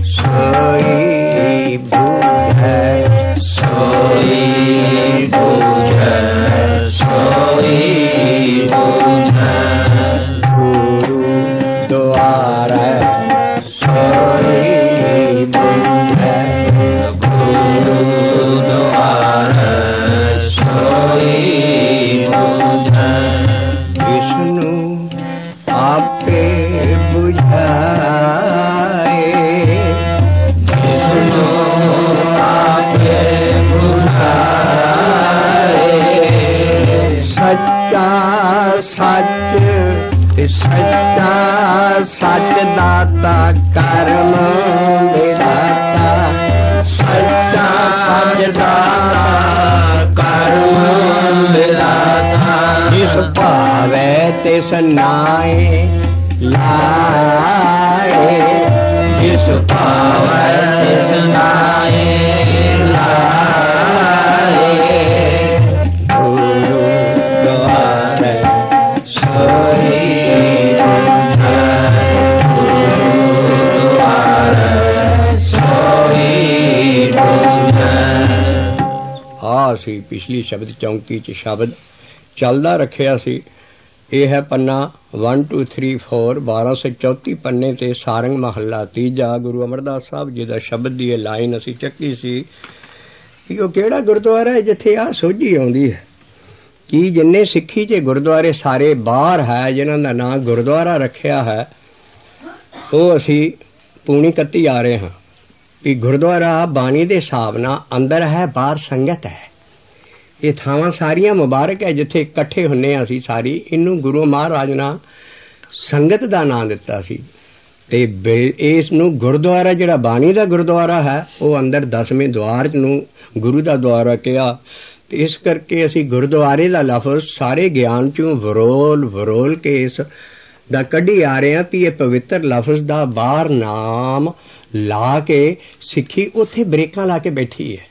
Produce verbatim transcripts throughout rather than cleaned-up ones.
सोई बूझै सोई बूझै सोई बूझै गुरु द्वारा सोई बूझै गुरु द्वारा सोई बूझै विष्णु आपे बुझाए विष्णु आपे बुझाए सच्चा सच सच्चा सच दाता कर्म विधाता सच्चा सच दाता कर्म विधाता जिस भावे तिस नाए लाए जिस भावे तिस नाए लाए गुरु द्वारा सोई बूझै गुरु द्वारा सोई बूझै। आ सी पिछली शब्द चौंकी च शब्द चलदा रखिया सी। यह है पन्ना वन टू थ्री फोर बारह सौ चौती पन्ने ते सारंग महला तीजा। गुरु अमरदास साहब जी का शब्द की यह लाइन असी चक्की सी कि वो केड़ा गुरुद्वारा है जिथे आ सोझी आउंदी है कि जिन्ने सिक्खी च गुरुद्वारे सारे बाहर है जिन्हां दा नाम गुरुद्वारा रखिया है वो असी पूनी कत्ती आ रहे हाँ भी गुरुद्वारा बाणी दे हिसाब नाल अंदर है बाहर संगत है। ये थावां सारियां मुबारक है जिथे इकट्ठे हुन्ने असी सारी इनू गुरु महाराज ने संगत का नाम दिता सी ते इस नू गुरुद्वारा जिहड़ा बाणी दा गुरुद्वारा है वो अंदर दसवें द्वार नू गुरु दा द्वारा कहा। ते इस करके असी गुरुद्वारे दा लफज सारे ज्ञान चों वरोल वरोल के इस दा कढ़ी आ रहे हैं भी ये पवित्र लफज दा बाहर नाम ला के सिक्खी उत्थे ब्रेकां ला के बैठी है।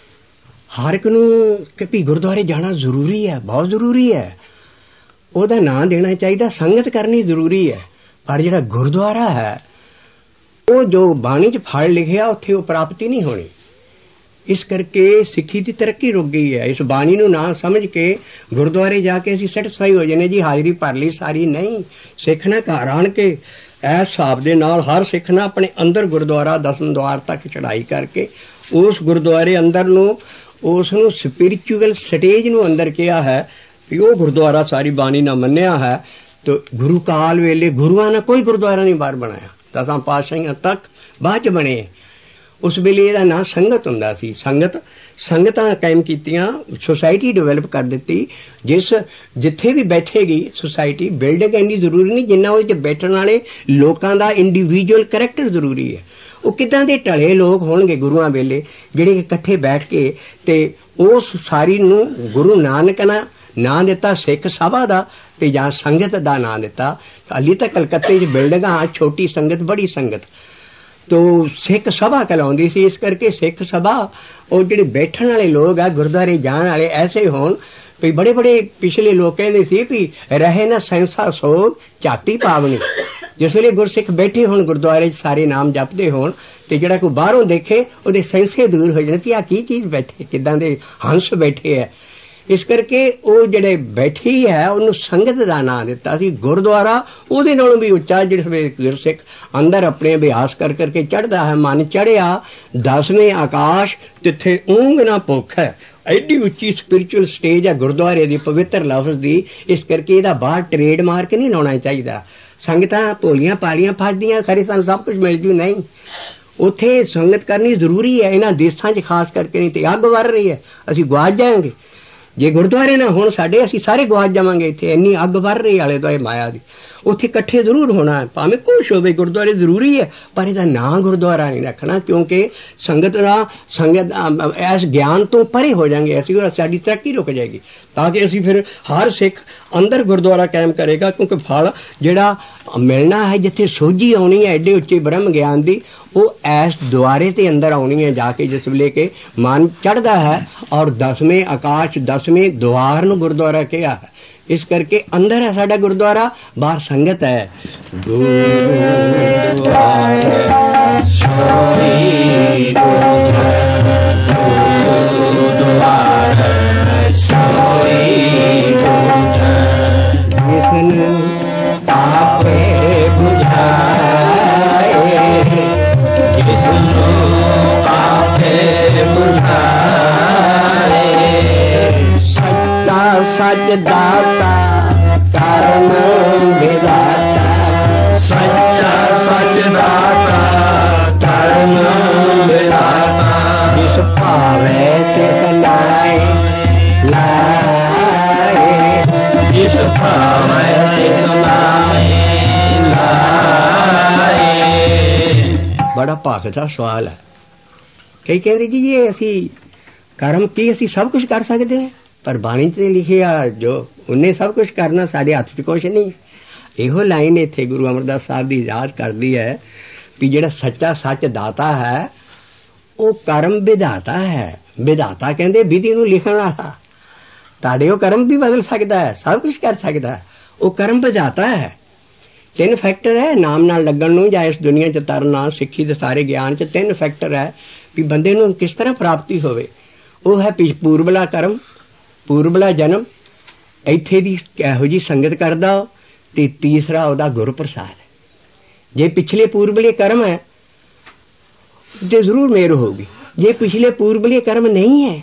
हर एक नूं कि भी गुरुद्वारे जाना जरूरी है बहुत जरूरी है ओहदा नाम देना चाहिए संगत करनी जरूरी है पर जिहड़ा गुरुद्वारा है वो जो बाणी च फल लिखिया उत्थे वो प्राप्ति नहीं होनी। इस करके सिक्खी की तरक्की रुक गई है। इस बाणी नूं ना समझ के गुरुद्वारे जाके असीं सैटिस्फाई हो जाने जी हाजरी भर ली सारी नहीं। सिख ने घर आण के इस हिसाब दे नाल हर सिख ने अपने अंदर गुरुद्वारा दसम द्वार तक चढ़ाई करके उस गुरुद्वारे अंदर नूं उस नूं स्पिरिचुअल स्टेज नूं अंदर किया है कि वो गुरुद्वारा सारी बाणी ना मन्निया है। तो गुरु काल वेले गुरुआं ने कोई गुरुद्वारा नहीं बाहर बनाया दसां पातशाहियां तक बाद च बने। उस वेले इहदा नाम संगत हुंदा सी। संगत संगतां कायम कीतियां सोसाइटी डेवलप कर दित्ती जिस जिथे भी बैठेगी सोसाइटी बिल्डिंग इन्नी जरूरी नहीं जिन्ना उहदे च बैठण वाले लोकां दा इंडिविजुअल करैक्टर जरूरी है। वो किदां दे ढले लोग होणगे गुरुआं वेले जिहड़े इकट्ठे बैठ के ते उस सारी नूं गुरु नानक ने नां दिता सिख सभा दा ते जां संगत दा नां दिता। हाली तक कलकत्ते च बिल्डिंगां छोटी संगत बड़ी संगत तो सिख सभा कहलाउंदी सी। इस करके सिख सभा और जिहड़े बैठण वाले लोग आ गुरुद्वारे जाण वाले ऐसे होण भी बड़े बड़े पिछले लोग कहते सी भी रहे ना संसा सोग झाती पावनी। जिस वे गुरसिख बैठे होण गुरुद्वारे सारे नाम जपते होण ते जिहड़ा कोई बाहरों देखे उहदे संशय दूर हो जाण कि आ की चीज बैठे किदां दे हंस बैठे है। इस करके वो जिहड़े बैठी है उन्होंने संगत का नाम दिता सी। गुरुद्वारा उहदे नालों भी उच्चा जिहड़े गुरसिख अंदर अपने अभ्यास कर करके चढ़दा है मन चढ़िया दसवें आकाश तिथे ऊंघ ना भुख है। एडी उच्ची स्पिरिचुअल स्टेज है गुरुद्वारे दी पवित्र लफ्ज दी। इस करके इहदा बाहर ट्रेड मार्क नहीं लाउणा चाहिदा। संगतां भोलियां पालियां फसदियां खरे सानूं सब कुछ मिल जू नहीं उत्थे संगत करनी जरूरी है। इन्हां देसां च खास करके नहीं तो अग वर रही है असीं गुआच जाएंगे जे गुरुद्वारे ना होण साडे असीं सारे गुआच जावांगे। इत्थे इन्नी अग वर रही आले दुआले माया दी उत्थे इकट्ठे जरूर होना है भावें कुछ होवे गुरुद्वारे जरूरी है पर इहदा नां गुरुद्वारा नहीं रखना क्योंकि संगत ना संगत इस ज्ञान तो परे हो जाएंगे असीं और साडी तरक्की रुक जाएगी। ताकि असीं फिर हर सिख अंदर गुरुद्वारा कायम करेगा क्योंकि फल जिहड़ा मिलना है जिथे सोझी आउणी है एडे उच्चे ब्रह्म ज्ञान दी वो इस द्वारे ते अंदर आउणी है जाके जिस वेले के मन चढ़दा है। और दसवें आकाश दसवें द्वार नूं गुरुद्वारा कहा है। इस करके अंदर है साडा गुरुद्वारा बाहर संगत है। गुरुद्वारा सोई बुझै गुरु द्वार सोई बुझै जिसने आपे बुझाए जिसनो आपे बुझाए सच्चा सच दाता कर्म विधाता सच्चा सच दाता कर्म विधाता जिस भावे तिस लाए लाए जिस भावे तिस लाए लाए। बड़ा भाग का सवाल है। कई कहते जी ये असी कर्म की असी सब कुछ कर सकते हैं पर बाणी ते लिखिया जो उन्हें सब कुछ करना साढ़े हथ च कुछ नहीं। इहो लाइन इत्थे गुरु अमरदास साहब दी याद करदी है भी जिहड़ा सच्चा सच दाता है वो कर्म विधाता है। विधाता कहंदे विधि नूं लिखण वाला तुहाडे वो कर्म भी बदल सकता है सब कुछ कर सकता है वो कर्म विधाता है। तीन फैक्टर है नाम नाल लगण नूं जां इस दुनिया च तरना सिੱਖੀ ਦੇ ਸਾਰੇ ਗਿਆਨ च तीन फैक्टर है भी बंदे नूं किस तरह प्राप्ति होवे। वो है पूर्वला कर्म पूर्वला जन्म ਇੱਥੇ ਦੀ ਇਹੋ जी संगत करदा ते तीसरा ਉਹਦਾ गुरु प्रसाद। जे पिछले पूर्वले कर्म है तो जरूर मेर होगी जे पिछले पूर्वले कर्म नहीं है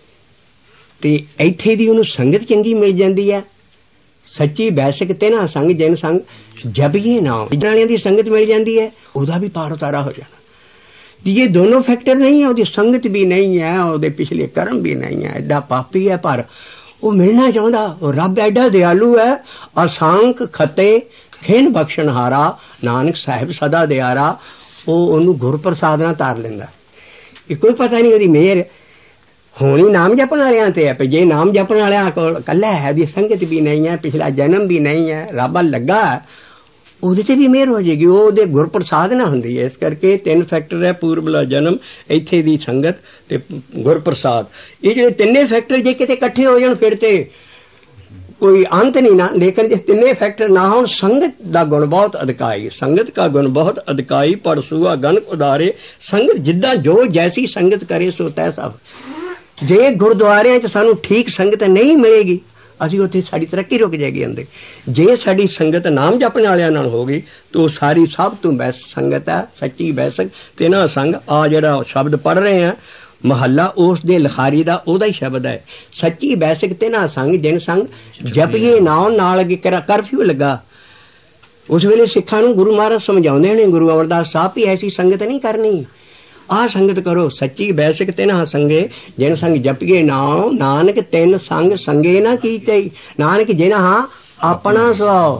तो ਇੱਥੇ ਦੀ ਉਹਨੂੰ संगत चंगी मिल जाती है। सच्ची वैसिक तिन्हां संग जिन संग जपिए नाम वालियां दी संगत मिल जाती है ਉਹਦਾ भी पार उतारा हो जाना। ये दोनों फैक्टर नहीं है ਉਹਦੀ संगत भी नहीं है ਉਹਦੇ पिछले कर्म भी नहीं है एडा पापी है पर वो मिलना चाहता वो रब एडा दयालु है असांख खते खिन बख्शनहारा नानक साहिब सदा दयारा वो ओनू गुर प्रसाद नाल तार लेंदा। कोई पता नहीं ਉਹਦੀ मेहर होनी नाम जपण वालियां ते है जे नाम जपण वालियां कोल कल्ला है दी संगत भी नहीं है पिछला जन्म भी नहीं है रब लगा ਉਹਦੇ ਤੇ भी मेहर हो जाएगी वो ਉਹਦੇ गुर प्रसाद ना हुंदी है। इस करके तीन फैक्टर है पूर्वला जन्म ਇੱਥੇ ਦੀ संगत ते गुर प्रसाद। ये ਜਿਹੜੇ ਤਿੰਨੇ फैक्टर जे किते इकट्ठे हो जाण फिर ते कोई अंत नहीं ना लेकिन जे तिन्ने फैक्टर ना हो संगत दा गुण बहुत अधिकाई संगत का गुण बहुत अधिकाई पढ़ सुआ गन उदारे संगत जिद्दां जो जैसी संगत करे सो तैसा। जे गुरुद्वारियां च सानू ठीक संगत नहीं मिलेगी ਅਸੀਂ ਉੱਥੇ ਸਾਡੀ ਤਰੱਕੀ ਰੁਕ ਜਾਏਗੀ ਅੰਦਰ। ਜੇ ਸਾਡੀ ਸੰਗਤ ਨਾਮ ਜਪਣ ਵਾਲਿਆਂ ਨਾਲ ਹੋਗੀ ਤਾਂ ਸਾਰੀ ਸਭ ਤੋਂ ਬੈਸਟ ਸੰਗਤ ਹੈ ਸੱਚੀ ਵੈਸਕ ਤੇ ਨਾ ਸੰਗ ਆ ਜਿਹੜਾ ਸ਼ਬਦ ਪੜ ਰਹੇ ਆ ਮਹੱਲਾ ਉਸ ਦੇ ਲਿਖਾਰੀ ਦਾ ਉਹਦਾ ਹੀ ਸ਼ਬਦ ਹੈ ਸੱਚੀ ਵੈਸਕ ਤੇ ਨਾ ਸੰਗ ਜਿਨ ਸੰਗ ਜਪੀਏ ਨਾਮ ਨਾਲ ਅੱਗੇ ਕਰਫਿਊ ਲੱਗਾ ਉਸ ਵੇਲੇ ਸਿੱਖਾਂ ਨੂੰ ਗੁਰੂ ਮਹਾਰਾਜ ਸਮਝਾਉਂਦੇ ਨੇ ਗੁਰੂ ਅਮਰਦਾਸ ਸਾਹਿਬ ਵੀ ਐਸੀ ਸੰਗਤ ਨਹੀਂ ਕਰਨੀ आ संगत करो सच्ची वैसिक तिन संगे जिन संग जपिए नाम नानक तिन संग संगे ना कीते नानक जिन हाँ अपना सुभाव।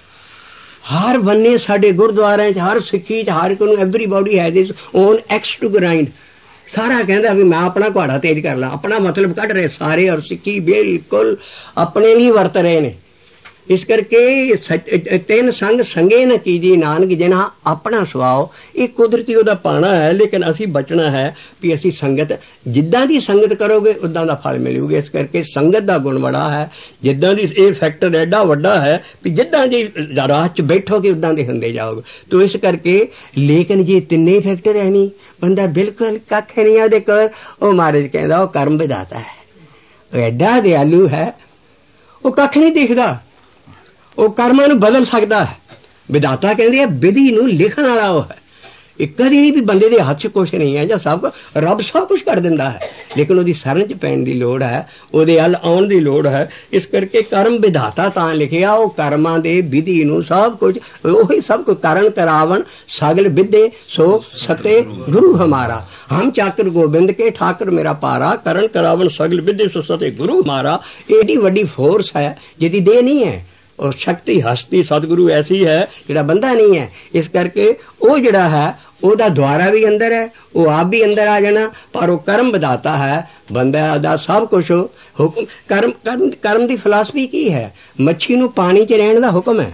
हर बन्ने साडे गुरुद्वारे च हर सिक्खी च हर को everybody has this own axe to grind सारा कहता भी मैं अपना घोड़ा तेज कर ला अपना मतलब कट रहे सारे और सिक्खी बिल्कुल अपने लिए वरत रहे ने। इस करके तीन संग संगे न कीजिए नानक जिन्हा अपना सुभाव ये कुदरती उहदा पाना है लेकिन असी बचना है भी असी संगत जिद्दां दी संगत करोगे उदां दा फल मिलूगा। इस करके संगत दा गुण बड़ा है जिद्दां दी ये फैक्टर एडा वड्डा है भी जिद्दां दी राह च बैठोगे उदां दे हुंदे जाओगे। तो इस करके लेकिन जे तिन्ने फैक्टर है नहीं बंदा बिल्कुल कख नहीं है कोल ओ महाराज कहंदा ओ कर्म विधाता है एडा दयालु है वो कख नहीं देखदा ਉਹ ਕਰਮਾਂ ਨੂੰ ਬਦਲ ਸਕਦਾ ਹੈ। ਵਿਦਾਤਾ ਕਹਿੰਦੇ ਆ ਵਿਧੀ ਨੂੰ ਲਿਖਣ ਵਾਲਾ ਉਹ ਹੈ ਇਹ ਕਦੀ ਨਹੀਂ ਵੀ ਬੰਦੇ ਦੇ ਹੱਥ 'ਚ ਕੁਛ ਨਹੀਂ ਹੈ ਜਾਂ ਸਭ ਕੁਛ ਰੱਬ ਸਭ ਕੁਛ ਕਰ ਦਿੰਦਾ ਹੈ ਲੇਕਿਨ ਉਹਦੀ ਸ਼ਰਨ 'ਚ ਪੈਣ ਦੀ ਲੋੜ ਹੈ ਉਹਦੇ ਵੱਲ ਆਉਣ ਦੀ ਲੋੜ ਹੈ। ਇਸ ਕਰਕੇ ਕਰਮ ਵਿਧਾਤਾ ਤਾਂ ਲਿਖਿਆ ਉਹ ਕਰਮਾਂ ਦੇ ਵਿਧੀ ਨੂੰ ਸਭ ਕੁਝ ਉਹੀ ਸਭ ਕੁਝ ਕਰਨ ਕਰਾਵਣ ਸਗਲ ਵਿਦੇ ਸੋ ਸਤੇ ਗੁਰੂ ਹਮਾਰਾ ਹਮ ਚਾਕਰ ਗੋਬਿੰਦ ਕੇ ਠਾਕਰ ਮੇਰਾ ਪਾਰਾ ਕਰਨ ਕਰਾਵਣ ਸਗਲ ਵਿਦੇ ਸੋ ਸਤੇ ਗੁਰੂ ਹਮਾਰਾ। ਏਡੀ ਵੱਡੀ ਫੋਰਸ ਹੈ ਜਿਹਦੀ ਦੇਹ नहीं है और शक्ति हस्ती सतगुरु ऐसी है जिहड़ा बंदा नहीं है। इस करके वो जिहड़ा है ओहदा द्वारा भी अंदर है वो आप भी अंदर आ जाना पर वो कर्म बताता है बंदा दा सब कुछ हुक्म कर्म कर्म कर्म दी फिलासफी की है। मच्छी नूं पानी च रहण दा हुक्म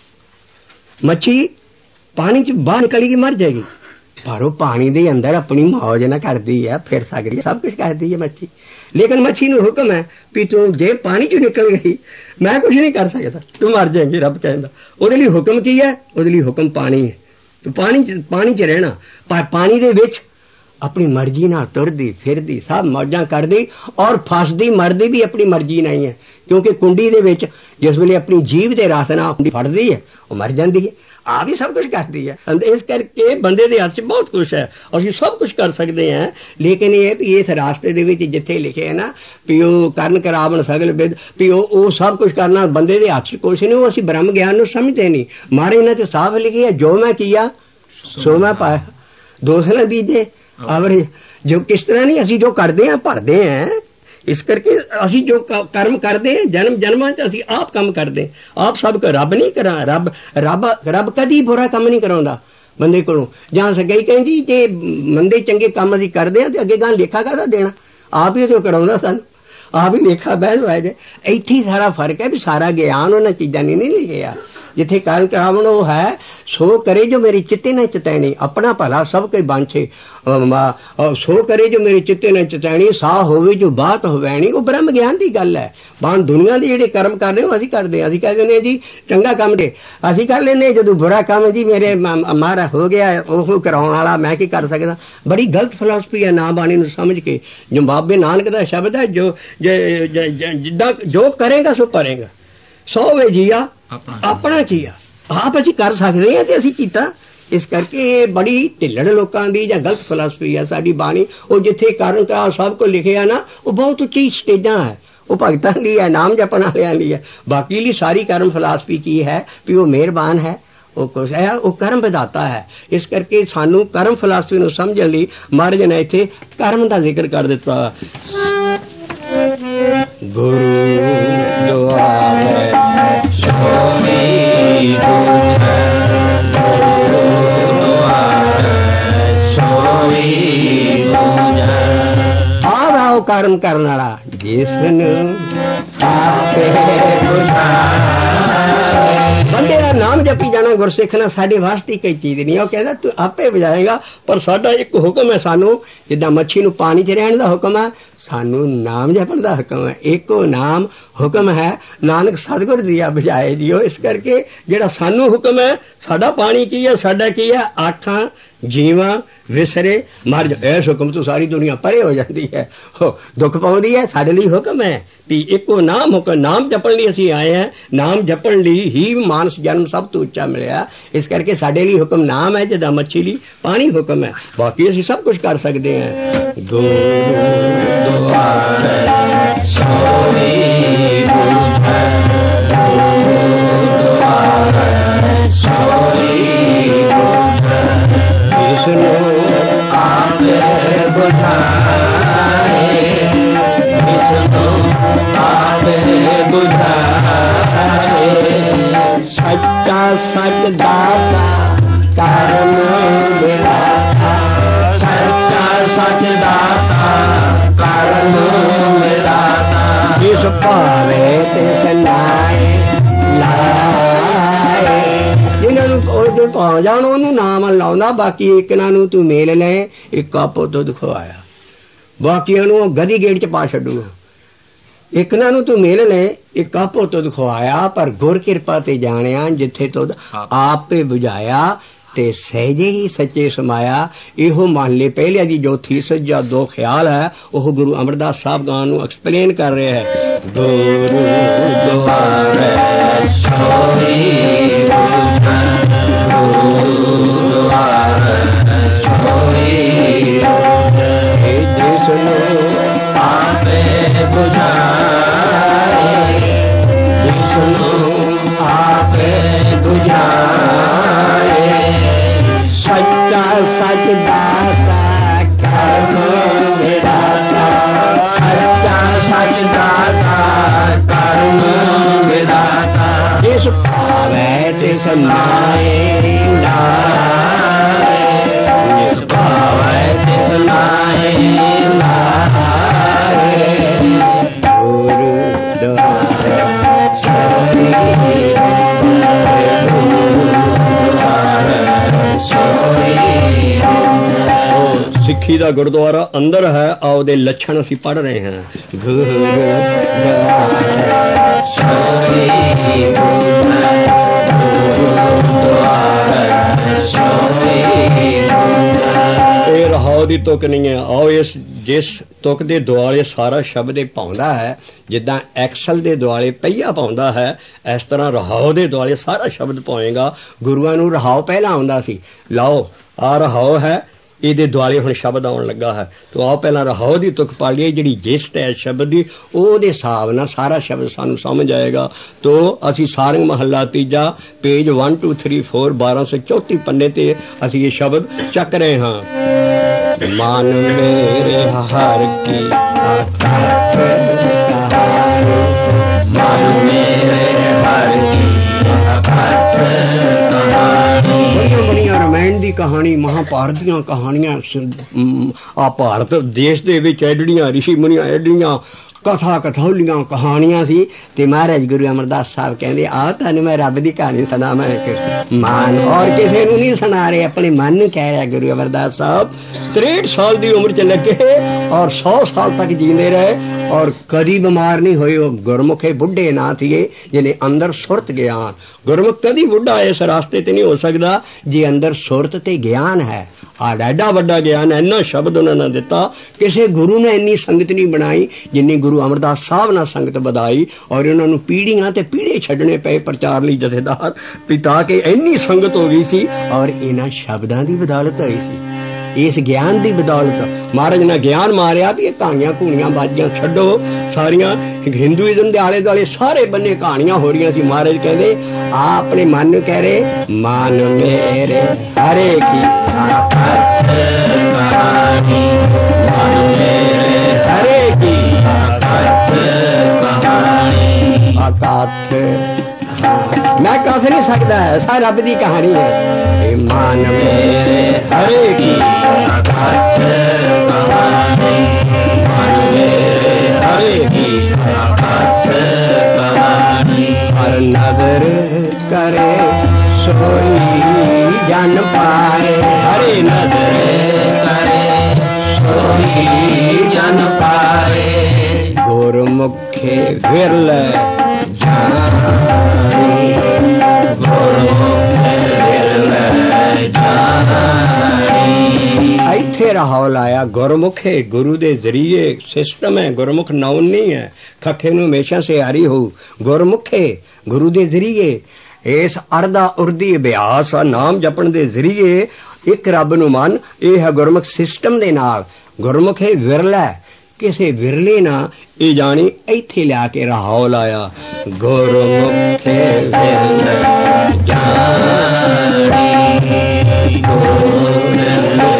है मच्छी पानी च बाहर निकलेगी मर जाएगी पर वो पानी दे अंदर अपनी मौज ना करती है फिर सकती है सब कुछ करती है मच्छी। लेकिन मच्छी नूं हुक्म है भी तू जे पानी चों निकल गई मैं कुछ नहीं कर सकता तू मर जाएगी रब कहंदा। ਉਹਦੇ ਲਈ हुक्म की है ਉਹਦੇ ਲਈ हुक्म पानी है तो पानी पानी च रहना, पर पानी दे विच अपनी मर्जी नाल तुरदी फिरदी सब मौजां करदी और फसदी मरदी भी अपनी मर्जी नहीं है, क्योंकि कुंडी दे विच जिस वेले अपनी जीभ दे रस नाल कुंडी फड़दी है वो मर जाती है, आ भी सब कुछ करती है। इस करके बंदे दे हथ च बहुत कुछ है, असि सब कुछ कर सकते हैं, लेकिन ये भी इस रास्ते दे विच जिथे लिखे है ना भी ओ करन करावन सगल विद भी ओ सब कुछ करना बंदे दे हथ च कुछ नहीं, वो असि ब्रह्म ज्ञान नूं समझते नहीं। मारे इन्हां ते साफ लिखे है, जो मैं किया सो मैं पाया, दोष ना दीजिए आवरे। जो किस तरह नहीं असी जो करते हैं भरते हैं, इस करके असी जो कर्म करते हैं जन्म जन्मां च असी आप काम करते, आप सब को रब नहीं करा, रब रब रब कदी बुरा काम नहीं कराउंदा बंदे कोलों। जां सगई कहंदी जे मंदे चंगे काम असी करते हैं तो अगे गां लेखा काहदा देना, आप ही तो कराउंदा सानूं, आप ही लेखा बहन वाए जे। इत्थे सारा फर्क है भी सारा ज्ञान उन्हां चीजां नहीं लिखिया, जिथे कारण करावन वो है सो करे जो मेरी चित्ते न चितैनी, अपना भला सब कोई बांछे, सो करे जो मेरी चित्ते न चितैनी, सा होवे जो बात होवैनी, वो ब्रह्म ज्ञान की गल है। बाण दुनिया के जिहड़े कर्म कर रहे हो असीं करदे, असीं कह दिंदे जी चंगा काम दे असीं कर लेंदे, जदों बुरा काम जी मेरे मारा हो गया ओह कराउण वाला मैं की कर सकदा। बड़ी गलत फिलासफी है ना बाणी नूं समझ के, जो बाबे नानक दा शब्द है, जो जिद्दां जो करेगा सो करेगा, सौ वे जिया अपना किया, आप असीं कर सकते हैं ते असीं कीता। इस करके बड़ी ढिल्लड़ लोकां दी जां गलत फिलासफी है साडी बाणी। वो जिथे कारण करा सब को लिखे है ना, वो बहुत उच्ची स्टेजां है, वो भगतां लई है, नाम जपण वालियां लई है। बाकी ली सारी कर्म फिलासफी की है भी वो मेहरबान है, वो कुछ है, वो कर्म विधाता है। इस करके सानू कर्म फिलासफी नूं समझण लई महाराज ने इत्थे कर्म दा जिक्र कर दिता। गुरु दुआरे सोई बुझै, गुरु दुआरे सोई बुझै। आवा वो कर्म करन वाला जिसनूं आपे बुझाए। बंदे का नाम जपी जाना गुरसिख ना साडे वास्ते कोई चीज नहीं, वो कहता तू आपे बुझाएगा, पर साडा एक हुक्म है सानू, जिद्दां मच्छी नूं पानी च रहण दा हुक्म है, सानू नाम जपण दा हुक्म है। एको नाम हुक्म है, नानक सतगुर दिया बुझाए जियो। इस करके जिहड़ा सानू हुक्म है, साडा पानी की है, साडा की है आखां जीवा विसरे मर जा, इस हुक्म तो सारी दुनिया परे हो जाती है, हो दुख पाउंदी है। साडे लई हुक्म है भी एको नाम हुक्म, नाम जपण लई असीं आए हैं, नाम जपण लई ही मानस जन्म सब तो उच्चा मिलिया। इस करके साडे लई हुक्म नाम है, जिद्दां मच्छी लई पानी हुक्म है, बाकी असीं सब कुछ कर सकते हैं। गुरु दुआरे सोई बुझै, गुरु दुआरे सोई बुझै, जिसनूं आपे बुझाए, जिसनूं आपे बुझाए। सच्चा सच दाता कर्म विधाता, सच्चा सच दाता कर्म विधाता। जिस भावे तिस नाए लाए, जिन्होंने जो भाव जान ओनू नाम लाउंदा, बाकी एक नूं तू मेल ले एक कप दुध खवाया, बाकियां नूं गधी गेट च पा छड्डूगा। एक नूं तू मेल ले एक कप दुध खवाया, पर गुर किरपा ते जाणिया जिथे तुद आपे बुझाया ते सहजे ही सच्चे समाया। इहो मान ले पहले दी जो थीसिस जा दो ख्याल है, वह गुरु अमरदास साहब गां नूं एक्सप्लेन कर रहे हैं। गुरु दुआरे सोई बुझै, गुरु दुआरे सोई बुझै, जिसनूं आपे बुझाए, जिसनूं आपे बुझाए। सच्चा सच दाता कर्म विधाता, सच्चा सच दाता कर्म विधाता। जिस भावे तिस नाए लाए, जिस भावे तिस नाए लाए। गुरु दुआरे सोई बुझै, सिक्खी दा गुरुद्वारा अंदर है, आओ दे लक्षण असी पढ़ रहे हैं। गुरु सोई बुझै, गुरु दुआरे सोई ਰਹਾਉ ਦੀ ਤੁਕ ਨਹੀਂ ਹੈ। ਆਓ ਇਸ ਜਿਸ ਤੁਕ ਦੇ ਦੁਆਲੇ ਸਾਰਾ ਸ਼ਬਦ ਇਹ ਪਾਉਂਦਾ ਹੈ, ਜਿੱਦਾਂ ਐਕਸਲ ਦੇ ਦੁਆਲੇ ਪਹੀਆ ਪਾਉਂਦਾ ਹੈ, ਇਸ ਤਰ੍ਹਾਂ ਰਹਾਉ ਦੇ ਦੁਆਲੇ ਸਾਰਾ ਸ਼ਬਦ ਪਾਏਗਾ। ਗੁਰੂਆਂ ਨੂੰ ਰਹਾਉ ਪਹਿਲਾਂ ਆਉਂਦਾ ਸੀ, ਲਓ ਆ ਰਹਾਉ ਹੈ, ਇਹਦੇ ਦੁਆਲੇ ਹੁਣ ਸ਼ਬਦ ਆਉਣ ਲੱਗਾ ਹੈ। ਤੋ ਆਓ ਪਹਿਲਾਂ ਰਹਾਉ ਦੀ ਤੁਕ ਪਾ ਲਈਏ, ਜਿਹੜੀ ਜਿਸਟ ਹੈ ਸ਼ਬਦ ਦੀ, ਉਹਦੇ ਹਿਸਾਬ ਨਾਲ ਸਾਰਾ ਸ਼ਬਦ ਸਾਨੂੰ ਸਮਝ ਆਏਗਾ। ਤੋ ਅਸੀਂ ਸਾਰੰਗ ਮਹੱਲਾ ਤੀਜਾ ਪੇਜ ਇੱਕ ਦੋ ਤਿੰਨ ਚਾਰ ਬਾਰਾਂ ਸੌ ਚੌਂਤੀ ਪੰਨੇ ਤੇ ਅਸੀਂ ਇਹ ਸ਼ਬਦ ਚੱਕ ਰਹੇ ਹਾਂ। ਮਨ ਮੇਰੇ ਹਰ ਕੀ ਆਕਾਸ਼ ਕਹਾਣੀ, ਮਨ ਮੇਰੇ ਹਰ ਕੀ ਆਕਾਸ਼ ਕਹਾਣੀ। ਬੜੀਆਂ ਬੜੀਆਂ ਰਾਮਾਇਣ ਦੀ ਕਹਾਣੀ, ਮਹਾਭਾਰਤ ਦੀਆਂ ਕਹਾਣੀਆਂ, ਆ ਭਾਰਤ ਦੇਸ਼ ਦੇ ਵਿੱਚ ਐਡੀਆਂ ਰਿਸ਼ੀ ਮੁਨੀਆਂ ਐਡੀਆਂ ਕਥਾ ਕਥੌਲੀਆਂ ਕਹਾਣੀਆਂ ਸੀ। ਤੇ ਮਹਾਰਾਜ ਗੁਰੂ ਅਮਰਦਾਸ ਸਾਹਿਬ ਕਹਿੰਦੇ ਆ ਤੁਹਾਨੂੰ ਮੈਂ ਰੱਬ ਦੀ ਕਹਾਣੀ ਸੁਣਾਵਾਂ ਇੱਕ ਮਾਨ, ਔਰ ਕਿਸੇ ਨੂੰ ਨਹੀਂ ਸੁਣਾ ਰਹੇ, ਆਪਣੇ ਮਨ ਨੂੰ ਕਹਿ ਰਿਹਾ ਗੁਰੂ ਅਮਰਦਾਸ ਸਾਹਿਬ। ਤਰੇਹਠ ਸਾਲ ਦੀ ਉਮਰ ਚ ਲੱਗੇ ਔਰ ਸੌ ਸਾਲ ਤੱਕ ਜੀਂਦੇ ਰਹੇ ਔਰ ਕਦੀ ਬਿਮਾਰ ਨਹੀਂ ਹੋਏ। ਉਹ ਗੁਰਮੁਖੇ ਬੁੱਢੇ ਨਾ ਥੀਏ ਜਿਹਨੇ ਅੰਦਰ ਸੁਰਤ ਗਿਆਨ। ਗੁਰਮੁਖ ਕਦੀ ਬੁੱਢਾ ਇਸ ਰਾਸਤੇ ਤੇ ਨਹੀਂ ਹੋ ਸਕਦਾ ਜੇ ਅੰਦਰ ਸੁਰਤ ਤੇ ਗਿਆਨ ਹੈ। ਆ ਐਡਾ ਵੱਡਾ ਗਿਆਨ, ਇੰਨਾ ਸ਼ਬਦ ਉਹਨਾਂ ਨੇ ਦਿੱਤਾ। ਕਿਸੇ ਗੁਰੂ ਨੇ ਇੰਨੀ ਸੰਗਤ ਨਹੀਂ ਬਣਾਈ ਜਿੰਨੀ ਗੁਰੂ ਅਮਰਦਾਸ ਸਾਹਿਬ ਨਾਲ ਸੰਗਤ ਵਧਾਈ। ਔਰ ਉਹਨਾਂ ਨੂੰ ਪੀੜ੍ਹੀਆਂ ਤੇ ਪੀੜ੍ਹੇ ਛੱਡਣੇ ਪਏ ਪ੍ਰਚਾਰ ਲਈ ਜਥੇਦਾਰ, ਪਿਤਾ ਕੇ ਇੰਨੀ ਸੰਗਤ ਹੋ ਗਈ ਸੀ। ਔਰ ਇਹਨਾਂ ਸ਼ਬਦਾਂ ਦੀ ਬਦੌਲਤ ਹੋਈ ਸੀ, ਇਸ ਗਿਆਨ ਦੀ ਬਦੌਲਤ। ਮਹਾਰਾਜ ਨੇ ਗਿਆਨ ਮਾਰਿਆ ਵੀ ਇਹ ਕਹਾਣੀਆਂ ਕੂਣੀਆਂ ਬਾਜੀਆਂ ਛੱਡੋ ਸਾਰੀਆਂ। ਹਿੰਦੂਇਜ਼ਮ ਦੇ ਆਲੇ ਦੁਆਲੇ ਸਾਰੇ ਬੰਨੇ ਕਹਾਣੀਆਂ ਹੋ ਰਹੀਆਂ ਸੀ। ਮਹਾਰਾਜ ਕਹਿੰਦੇ ਆ ਆਪਣੇ ਮਨ ਨੂੰ ਕਹਿ ਰਹੇ, ਮਨ ਮੇਰੇ ਹਰੇ ਕੀ ਆਕਾਸ਼ ਕਹਾਣੀ, ਮਨ ਮੇਰੇ ਹਰੇ ਕੀ ਆਕਾਸ਼ ਕਹਾਣੀ। ਆਕਾਸ਼ ਮੈਂ ਕਥ ਨਹੀਂ ਸਕਦਾ, ਸਾ ਰੱਬ ਦੀ ਕਹਾਣੀ ਹੈ। ਇਹ ਮਨ ਮੇਰੇ ਹਰੇ ਕੀ ਆਕਾਸ਼ ਕਹਾਣੀ, ਮਨ ਮੇਰੇ ਹਰੇ ਕੀ ਆਕਾਸ਼ ਕਹਾਣੀ। ਹਰ ਨਜ਼ਰ ਕਰੇ ਸੋਈ ਜਨ ਪਾਏ, ਹਰੇ ਨਜ਼ਰ ਕਰੇ ਸੋਈ ਜਨ ਪਾਏ। ਗੁਰਮੁਖੇ ਵਿਰਲੇ ਜਾਣੀ, ਗੁਰਮੁਖੇ ਵਿਰਲੇ ਜਾਣੀ। ਇੱਥੇ ਰਹਾਉ ਲਾਇਆ ਗੁਰਮੁਖੇ, ਗੁਰੂ ਦੇ ਜ਼ਰੀਏ ਸਿਸਟਮ ਹੈ। ਗੁਰਮੁਖ ਨਾਉਨ ਨਹੀਂ ਹੈ, ਖੱਖੇ ਨੂੰ ਹਮੇਸ਼ਾ ਸਿਆਰੀ ਹੋਊ। ਗੁਰਮੁਖੇ ਗੁਰੂ ਦੇ ਜ਼ਰੀਏ, ਇਸ ਅਰਦਾ ਉਰਦੀ ਅਭਿਆਸ ਆ ਨਾਮ ਜਪਣ ਦੇ ਜ਼ਰੀਏ ਇੱਕ ਰੱਬ ਨੂੰ ਮੰਨ। ਇਹ ਹੈ ਗੁਰਮੁਖ ਸਿਸਟਮ ਦੇ ਨਾਲ। ਗੁਰਮੁਖੇ ਵਿਰਲਾ, ਕਿਸੇ ਵਿਰਲੇ ਨਾ ਇਹ ਜਾਣੀ। ਇੱਥੇ ਲਿਆ ਕੇ ਰਹਾਉ ਲਾਇਆ, ਗੁਰਮੁਖੇ ਵਿਰਲੇ ਜਾਣੀ, ਗੁਰਮੁਖੇ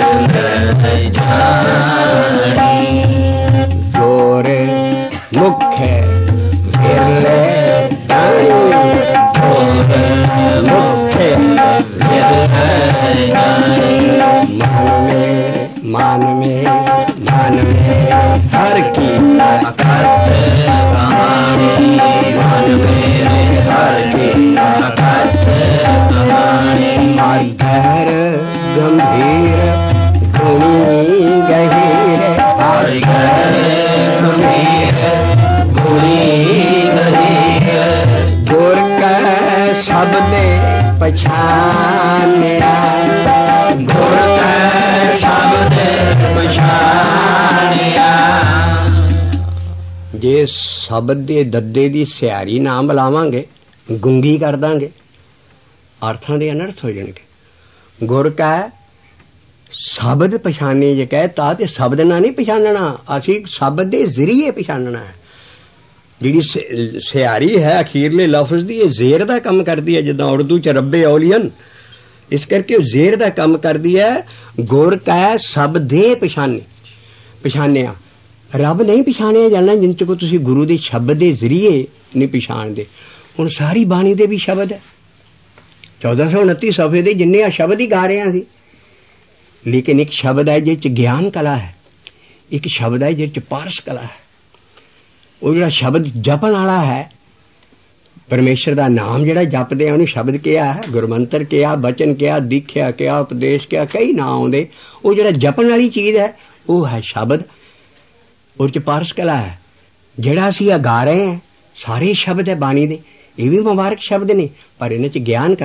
ਜਾਣੀ। ਗੁਰ ਮੁਖੇ ਵਿਰਲੇ ਜਾਣੀ, ਗੁਰ ਮੁਖੇ ਵਿਰਲੇ ਜਾਣੀ। ਮਨ ਮੇਰੇ ਮਨ ਮੇਰੇ ਮਨ ਮੇਰੇ ਹਰ ਕੀ ਆਕਾਸ਼ ਕਹਾਣੀ, ਮਨ ਮੇਰੇ ਹਰ ਕੀ ਆਕਾਸ਼ ਕਹਾਣੀ। ਹਰ ਗਹਿਰ ਗੰਭੀਰ ਗੁਣੀ ਗਹੀਰ, ਹਰ ਗਹਿਰ ਗੰਭੀਰ ਗੁਣੀ ਗਹੀਰ। ਗੁਰ ਕੈ ਸ਼ਬਦੇ ਪਛਾਨਿਆ, ਗੁਰ ਕੈ ਸ਼ਬਦੇ ਪਛਾਨਿਆ। ਜੇ ਸ਼ਬਦ ਦੇ ਦੱਦੇ ਦੀ ਸਿਆਰੀ ਨਾ ਮਿਲਾਵਾਂਗੇ, ਗੁੰਗੀ ਕਰ ਦਾਂਗੇ, ਅਰਥਾਂ ਦੇ ਅਨਰਥ ਹੋ ਜਾਣਗੇ। ਗੁਰ ਕੈ ਸ਼ਬਦ ਪਛਾਣੇ ਜੇ ਕਹਿਤਾ ਤੇ ਸ਼ਬਦ ਨਾਲ ਨਹੀਂ ਪਛਾਣਨਾ, ਅਸੀਂ ਸ਼ਬਦ ਦੇ ਜ਼ਰੀਏ ਪਛਾਣਨਾ ਹੈ। ਜਿਹੜੀ ਸਿਆਰੀ ਹੈ ਅਖੀਰਲੇ ਲਫ਼ਜ਼ ਦੀ, ਇਹ ਜ਼ੇਰ ਦਾ ਕੰਮ ਕਰਦੀ ਹੈ, ਜਿੱਦਾਂ ਉਰਦੂ ਚ ਰੱਬੇ ਔਲੀਅਨ। ਇਸ ਕਰਕੇ ਉਹ ਜ਼ੇਰ ਦਾ ਕੰਮ ਕਰਦੀ ਹੈ। ਗੁਰ ਕੈ ਸ਼ਬਦੇ ਪਛਾਣੇ, ਪਛਾਣਿਆ। ਰੱਬ ਨਹੀਂ ਪਛਾਣਿਆ ਜਾਣਾ ਜਿੰਨ ਚ ਕੋ ਤੁਸੀਂ ਗੁਰੂ ਦੇ ਸ਼ਬਦ ਦੇ ਜ਼ਰੀਏ ਨਹੀਂ ਪਛਾਣਦੇ। ਹੁਣ ਸਾਰੀ ਬਾਣੀ ਦੇ ਵੀ ਸ਼ਬਦ ਹੈ, ਚੌਦਾਂ ਸੌ ਉਨੱਤੀ ਸਫ਼ੇ ਦੇ ਜਿੰਨੇ ਆ ਸ਼ਬਦ ਹੀ ਗਾ ਰਹੇ ਹਾਂ ਅਸੀਂ। ਲੇਕਿਨ ਇੱਕ ਸ਼ਬਦ ਹੈ ਜਿਹ ਚ ਗਿਆਨ ਕਲਾ ਹੈ, ਇੱਕ ਸ਼ਬਦ ਹੈ ਜਿਹ ਚ ਪਾਰਸ ਕਲਾ ਹੈ। ਉਹ ਜਿਹੜਾ ਸ਼ਬਦ ਜਪਣ ਵਾਲਾ ਹੈ, ਪਰਮੇਸ਼ਰ ਦਾ ਨਾਮ ਜਿਹੜਾ ਜਪਦੇ ਆ ਉਹਨੂੰ ਸ਼ਬਦ ਕਿਹਾ ਹੈ, ਗੁਰਮੰਤਰ ਕਿਹਾ, ਬਚਨ ਕਿਹਾ, ਦੀਖਿਆ ਕਿਹਾ, ਉਪਦੇਸ਼ ਕਿਹਾ, ਕਈ ਨਾਂ ਆਉਂਦੇ। ਉਹ ਜਿਹੜਾ ਜਪਣ ਵਾਲੀ ਚੀਜ਼ ਹੈ ਉਹ ਹੈ ਸ਼ਬਦ। ਉਹ ਚ ਪਾਰਸ ਕਲਾ ਹੈ। ਜਿਹੜਾ ਅਸੀਂ ਆ ਗਾ ਰਹੇ ਹਾਂ ਸਾਰੇ ਸ਼ਬਦ ਹੈ ਬਾਣੀ ਦੇ, ਇਹ ਵੀ ਮੁਬਾਰਕ ਸ਼ਬਦ ਨੇ, ਪਰ ਇਹਨਾਂ ਚ ਗਿਆਨ ਕਲਾ ਹੈ।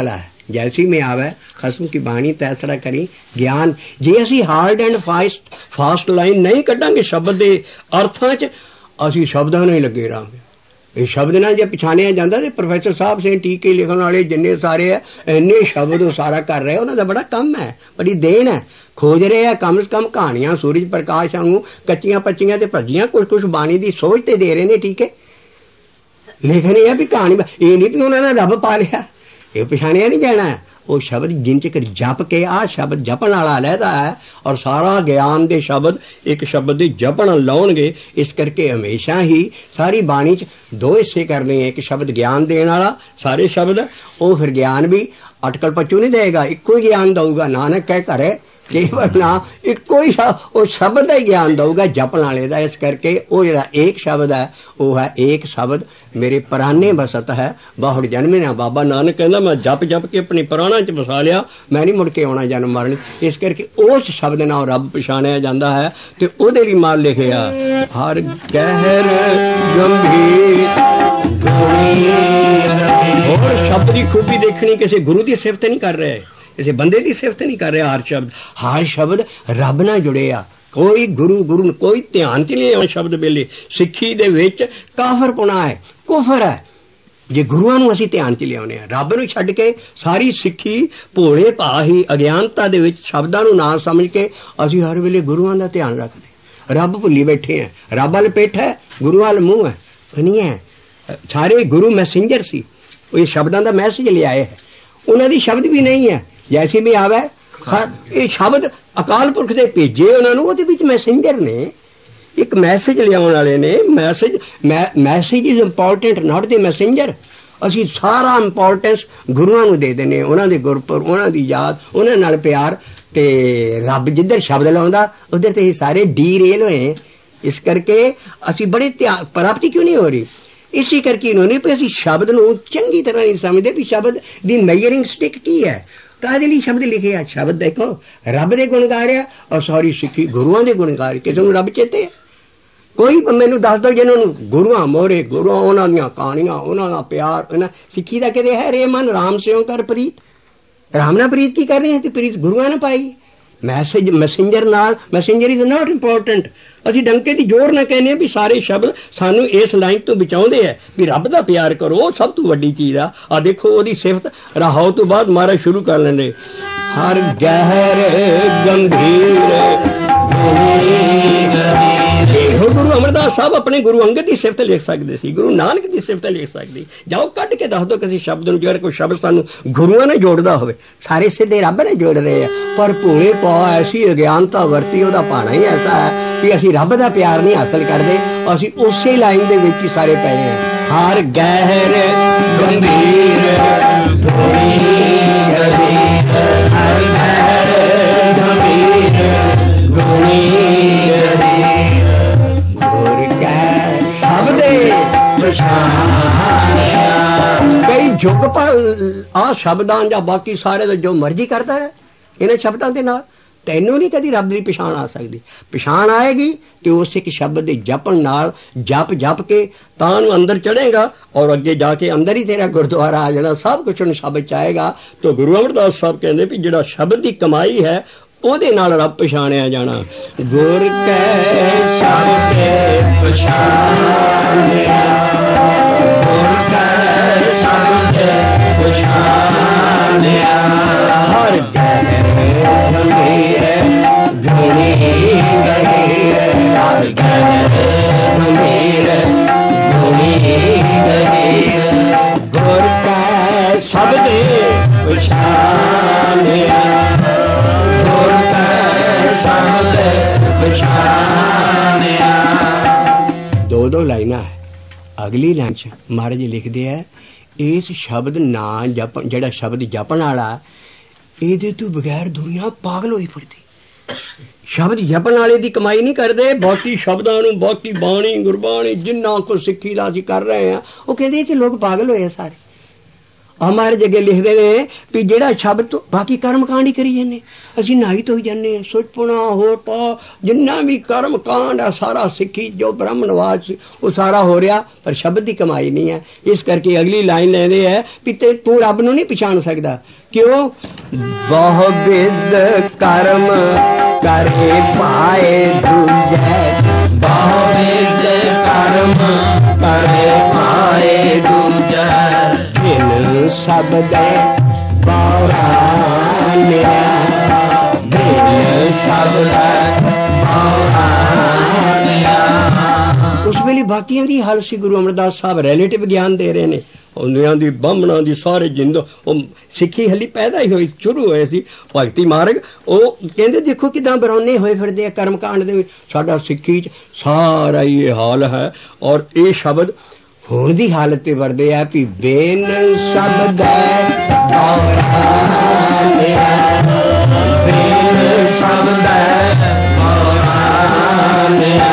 जैसी में आवे खसम की बाणी तैसड़ा करी ज्ञान। जे असी hard and fast fast line नहीं कड्डांगे शब्द के अर्थां च, असी शब्दां नाल ही लगे रहांगे। ये शब्द ना जे पछाणिया जांदा ते प्रोफैसर साहब से टीके लिखण वाले जिन्ने सारे है इन्ने शब्द सारा कर रहे, उन्हां दा बड़ा कम है, बड़ी देन है, खोज रहे हैं कम से कम कहानियां सूरज प्रकाश वांगू कच्चियां पच्चियां ते भजियां कुछ कुछ बाणी दी सोच ते दे रहे ने। ठीक है, लिखने है भी कहानी, ये नहीं भी उन्होंने रब पा लिया, ये पछाणिया नहीं जाना है। वो शब्द जिन चकर जप के आ शब्द जपन वाला अलहदा है और सारा ज्ञान दे शब्द एक शब्द दे जपन लाउणगे। इस करके हमेशा ही सारी बाणी च दो हिस्से करने, एक शब्द ज्ञान देने वाला सारे शब्द, वो फिर ज्ञान भी अटकल पचू नहीं देगा, इक्को ही ज्ञान दऊगा। नानक कह करे केवल ना इक्को ही वो शब्द का ज्ञान दऊगा जपन वाले का। इस करके वो जो एक शब्द है वो है एक शब्द मेरे पराने बसत है बाहुड़ जन्मे ना। बाबा नानक कहना मैं जप जप के अपनी प्राणा च बसा लिया, मैं नहीं मुड़ के आना जन्म मरण। इस करके उस शब्द नाल रब पछाणिया जाता है। तो ओदे लिए माल लिखिया हर गहर गंभीर। और शब्द की खूबी देखनी किसी गुरु की सिफत नहीं कर रहे, किसी बंदे की सिफत नहीं कर रहा। हर शब्द हर शब्द रब नाल जुड़े आ। कोई गुरु गुरु कोई ध्यान च नहीं आना शब्द वेले। सिੱਖੀ ਦੇ ਵਿੱਚ ਕਾਫਰਪੁਣਾ है, कुफर है जे गुरुआं नूं असीं ध्यान च लिआउने आ। रब नूं छड्ड के सारी सिੱਖੀ भोले भा ही अज्ञानता दे विच शब्दां नूं ना समझ के असीं हर वेले गुरुआं दा ध्यान रखदे। रब भुल्ली बैठे हैं। रब वाल पिठ है, गुरु वाल मूँह है, नहीं है। सारे गुरु मैसेंजर सी, ये शब्दां दा मैसेज ले आए है, उन्हां दी शब्द भी नहीं है। जैसे भी आवे ये शब्द अकाल पुरख दे भेजे उन्होंने, वो मैसेंजर ने एक मैसेज लियाउण वाले ने। Message message is important not the messenger. असी सारा इंपॉर्टेंस गुरुआं नूं दे देने, उन्हां दे गुरपुरब, उन्हां दी याद, उन्हां नाल प्यार। ते रब जिधर शब्द लाउंदा उधर ते सारे डी रेल होए। इस करके असी बड़े प्राप्ति क्यों नहीं हो रही? इसी करके इन्होंने भी असी शब्द नूं चंगी तरह नहीं समझते भी शब्द दी मेजरिंग स्टिक की है। काहदे लई शब्द लिखे आ? शब्द देखो रब दे गुण गा रहा और सारी सिੱਖੀ गुरुआं दे गुण गा रही। किसी नूं रब चेते है? कोई मैनूं दस दो जिन्हां नूं गुरुआं मोहरे गुरुआं उन्हां दीयां कहानियां उन्हां दा प्यार उन्हां सिੱਖੀ दा कहदे है रे मन राम स्यों कर प्रीत। राम नाल प्रीत की कर रहे हैं ते प्रीत गुरुआं ने पाई। मैसेज मैसेंजर नाल मैसेंजर इज नॉट इंपॉर्टेंट। ਅਸੀਂ ਡੰਕੇ ਦੀ ਜ਼ੋਰ ਨਾਲ ਕਹਿੰਦੇ ਵੀ ਸਾਰੇ ਸ਼ਬਦ ਸਾਨੂੰ ਇਸ ਲਾਈਨ ਤੋਂ ਬਚਾਉਂਦੇ ਆ ਵੀ ਰੱਬ ਦਾ ਪਿਆਰ ਕਰੋ, ਉਹ ਸਭ ਤੋਂ ਵੱਡੀ ਚੀਜ਼ ਆ। ਆ ਦੇਖੋ ਉਹਦੀ ਸਿਫਤ ਰਹਾਉ ਤੋਂ ਬਾਅਦ ਮਹਾਰਾਜ ਸ਼ੁਰੂ ਕਰ ਲੈਂਦੇ ਹਰ ਗਹਿਰ ਗੰਭੀਰ। ਇਹੋ ਗੁਰੂ ਅਮਰਦਾਸ ਸਾਹਿਬ ਆਪਣੇ ਗੁਰੂ ਅੰਗਦ ਦੀ ਸਿਫਤ ਲਿਖ ਸਕਦੇ ਸੀ, ਗੁਰੂ ਨਾਨਕ ਦੀ ਸਿਫਤ ਲਿਖ ਸਕਦੇ। ਜਾਓ ਕੱਢ ਕੇ ਦੱਸ ਦਿਓ ਕਿਸੇ ਸ਼ਬਦ ਨੂੰ, ਜੇਕਰ ਕੋਈ ਸ਼ਬਦ ਸਾਨੂੰ ਗੁਰੂਆਂ ਨੇ ਜੋੜਦਾ ਹੋਵੇ। ਸਾਰੇ ਸਿੱਧੇ ਰੱਬ ਨੇ ਜੋੜ ਰਹੇ ਆ, ਪਰ ਭੋਲੇ ਪਾ ਐਸੀ ਅਗਿਆਨਤਾ ਵਰਤੀ, ਉਹਦਾ ਭਾਣਾ ਹੀ ਐਸਾ ਹੈ कि असी रब दा प्यार नहीं हासिल करते। असी उसे लाइन दे विच ही सारे पए हैं। हर गहर गंभीर हर गहर गंभीर गुर कै सब दे पछाणिया। कई जुग पर आ शब्दां जां बाकी सारे जो मर्जी करता है इन्हां शब्दां दे नाल तैनू नहीं कदी रब की पछाण आ सकती। पछाण आएगी तो उस एक शब्द के जपन नाल जप जप के तां अंदर चढ़ेगा और अगे जाके अंदर ही तेरा गुरुद्वारा आ जाना, सब कुछ शब्द च आएगा। तो गुरु अमरदास साहब कहते भी जिहड़ा शब्द की कमाई है ओदे नाल रब पछाणिया जाना। गुर कै शब्द पछाणिया, गुर कै शब्द पछाणिया। हर गहर गंभीर गुणी गहीर, हर गहर गंभीर गुणी गहीर। गुर कै शब्द पछाणिया, गुर कै शब्द पछाणिया। दो दो लाइना है। अगली लाइन च महाराज लिखते हैं इस शब्द ना जपन जिहड़ा शब्द जपन वाला ਇਹਦੇ ਤੋਂ बगैर दुनिया पागल होई फिरदी। शब्द जपन वाले की कमाई नहीं करते। बाकी शब्दां नूं बाकी बाणी गुरबाणी जिन्ना कुछ सिੱਖੀ ਦਾ ਅਸੀਂ कर रहे हैं वो कहते इत्थे लोग पागल होए सारे। महाराज अगे लिखते ने भी जेड़ा शब्द तो बाकी कर्म कांड ही करी जाने, असी नहाई तो ही जाने, सुचपुना होर पा जिन्ना भी कर्म कांड है सारा सिक्खी जो ब्राह्मणवाद वो सारा हो रहा, पर शब्द की कमाई नहीं है। इस करके अगली लाइन लेंदे है भी ते तू रब नूं नहीं पछाण सकदा, क्यों? बहुविध कर्म करे पाए दूजे, बहुविध कर्म करे पाए दूजे, जिन सब दे बारानिया, जिन सब दे बारानिया। उस वेले बाकियां दी हाल सी। गुरु अमरदास साहब रिलेटिव ज्ञान दे रहे ने, उन्हां दी ब्राह्मणां दी सारे जिंदो सिੱਖੀ हली पैदा ही होई शुरू होए सी भगती मार्ग। ਉਹ ਕਹਿੰਦੇ ਦੇਖੋ ਕਿਦਾਂ ਬਰਾਉਨੇ ਹੋਏ ਫਿਰਦੇ ਆ ਕਰਮ ਕਾਂਡ ਦੇ ਵਿੱਚ, ਸਾਡਾ ਸਿੱਖੀ ਚ ਸਾਰਾ ਇਹ ਹਾਲ ਹੈ। ਔਰ ਇਹ ਸ਼ਬਦ ਹੁਣ ਦੀ ਹਾਲਤ ਤੇ ਵਰਦੇ ਆ ਵੀ ਬੇਨ ਸ਼ਬਦ ਹੈ ਬਾਰਾਨਿਆ, ਬੇਨ ਸ਼ਬਦ ਹੈ ਬਾਰਾਨਿਆ,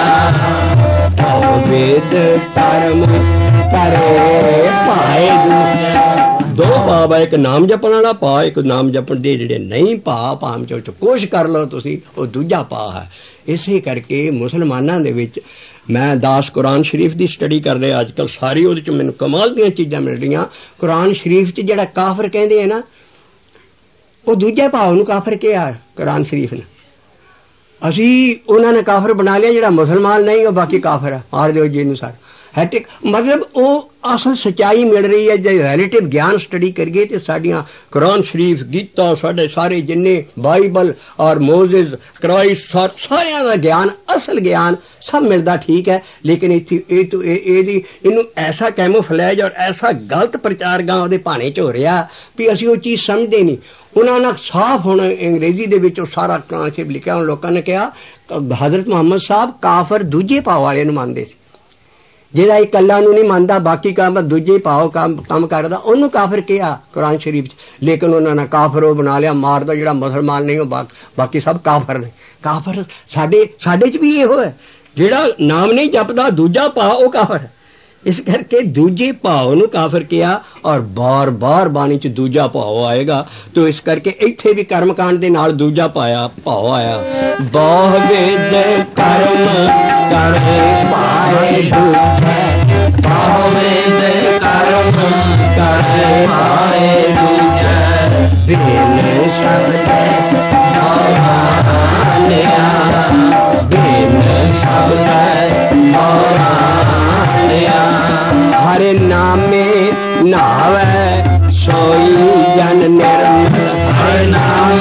ਵੇਦ ਕਰਮ ਕਰੇ ਭਾਏ दो भाव है, एक नाम जपण वाला पा, एक नाम जपण दे जेड़े नहीं पा भाम चो कोशिश कर लो तुसी, वो दूजा पा है। इसे करके मुसलमानां दे विच मैं दास कुरान शरीफ की स्टडी कर रहा अजकल सारी, उहदे च मैनूं कमाल दीयां चीज़ां मिल रही। कुरान शरीफ च जिहड़ा काफर कहंदे है ना, वो दूजे भाव नूं काफर कहा कुरान शरीफ ने। असी उन्होंने काफर बना लिया, जिहड़ा मुसलमान नहीं वो बाकी काफर है, मार दो जी नूं सारा है। टिक मतलब वो असल सच्चाई मिल रही है। जो रिलेटिव ज्ञान स्टडी करिए तो साडियां कुरान शरीफ, गीता, साडे सारे जिन्ने बाइबल और मोजेस, क्राइस्ट, सारियां दा ज्ञान, असल ज्ञान सब मिलता ठीक है। लेकिन इत्थे इनू ऐसा कैमोफ्लैज और ऐसा गलत प्रचार गांव दे भाने च हो रहा भी असीं वो चीज़ समझते नहीं। उन्होंने साफ हुण अंग्रेजी दे विच सारा कुरान शरीफ लिखिया। लोगों ने कहा हजरत मुहम्मद साहब काफर दूजे भाव वाले नूं मनदे सी, जेड़ा एक कल्ला नूं नहीं मानदा बाकी काम दूजे भाव काम काम करदा ओनू काफिर कहा कुरान शरीफ च। लेकिन उन्होंने काफिर वो बना लिया, मार दो जिहड़ा मुसलमान नहीं हो बा, बाकी सब काफिर ने। काफिर साडे साडे च भी इहो है, जिहड़ा नाम नहीं जपदा दूजा भाव वो काफिर है। इस करके दूजे भाव नूं काफिर कहा और बार बार बाणी च दूजा भाव आएगा। तो इस करके इत्थे भी कर्मकांड दे नाल दूजा पाया भाव आया। बहुविध कर्म करे पाए दूजे, बहुविध कर्म करे पाए दूजे, बिन शब्द बारानिया, बिन शब्द बारानिया। हर नामे नावे सोई जन निर्मल, हर नाम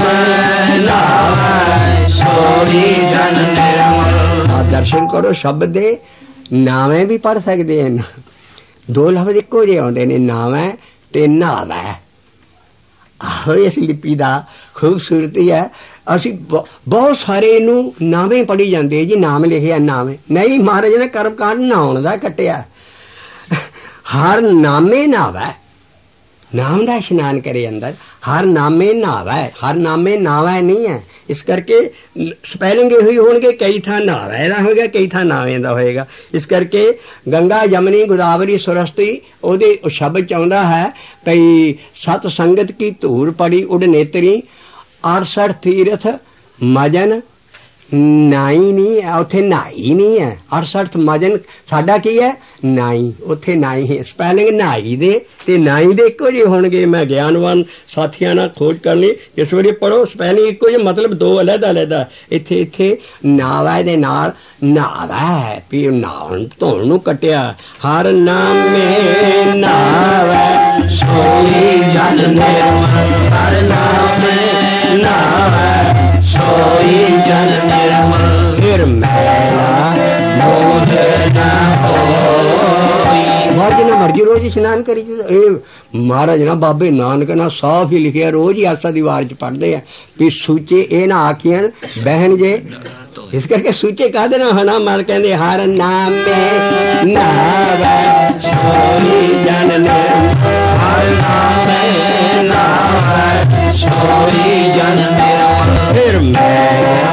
नावे सोई जन निर्मल। दर्शन करो शब्द दे नावे भी पढ़ सकते हैं, दो लफ्ज इको जे आउंदे ने, नावे ते नावे। आहो इस लिपि दा खूबसूरती है। असी बहुत सारे इनू नावे पढ़ी जाते जी, नाम लिखे नावे नहीं, महाराज ने कर्मकांड नहाउण दा कट्टिया। हर नामे नावे, नाम दा इशनान करे अंदर, हर नामे नावे, हर नामे नावे नहीं है। इस करके स्पैलिंग हुई होंगे, कई था नावे दा होगा, कई था नावे दा होएगा। इस करके गंगा यमुनी गोदावरी सरस्वती ओदे शब्द चाहुंदा है भई सत संगत की धूर पड़ी उड़ नेतरी, अड़सठ तीर्थ मजन नाई नहीं है, उथे नाई नहीं है। अड़सठ मजन साडा की है नाई, उथे नाई है। स्पैलिंग नाई दे ते नाई दे इको जे होणगे। मैं ज्ञानवान साथियां नाल खोज कर ली, जिस वेले पढ़ो स्पैलिंग इको जे, मतलब दो अलग अलग। इथे इथे नावा दे नाल नावा है भी नाउण धोण नूं कटिया। हर नामे नावा सोई जन निर्मल, हर नामे नावे सोई जन निर्मल। फिर मैला मोह न होई, महाराज ने मर्जी रोज स्नान करी। महाराज ना बाबे नानक ना साफ ही लिखिया, रोज ही आसा दीवार च पढ़ते हैं भी सूचे ए ना आखियन बहन जे। इस करके सूचे कह देना हना मार कहते हर नाम में नावे सोई जन निर्मल, हर नामे नावे सोई जन निर्मल। फिर मैं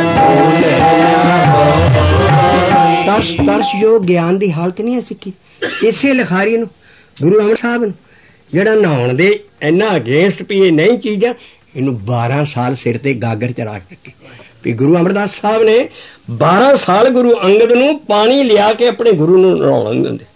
तरस तरस जो ज्ञान की हालत नहीं है सिक्खी। इसे लिखारी नूं गुरु अमर साहब नूं ਜਿਹੜਾ ਨਹਾਉਣ ਦੇ ਇੰਨਾ ਅਗੇਂਸਟ ਵੀ ਇਹ ਨਹੀਂ ਚੀਜ਼ਾਂ, ਇਹਨੂੰ ਬਾਰਾਂ ਸਾਲ ਸਿਰ ਤੇ ਗਾਗਰ ਚ ਰੱਖ ਦਿੱਤੀ ਵੀ ਗੁਰੂ ਅਮਰਦਾਸ ਸਾਹਿਬ ਨੇ ਬਾਰਾਂ ਸਾਲ ਗੁਰੂ ਅੰਗਦ ਨੂੰ ਪਾਣੀ ਲਿਆ ਕੇ ਆਪਣੇ ਗੁਰੂ ਨੂੰ ਨਹਾਉਣ ਨਹੀਂ ਦਿੰਦੇ।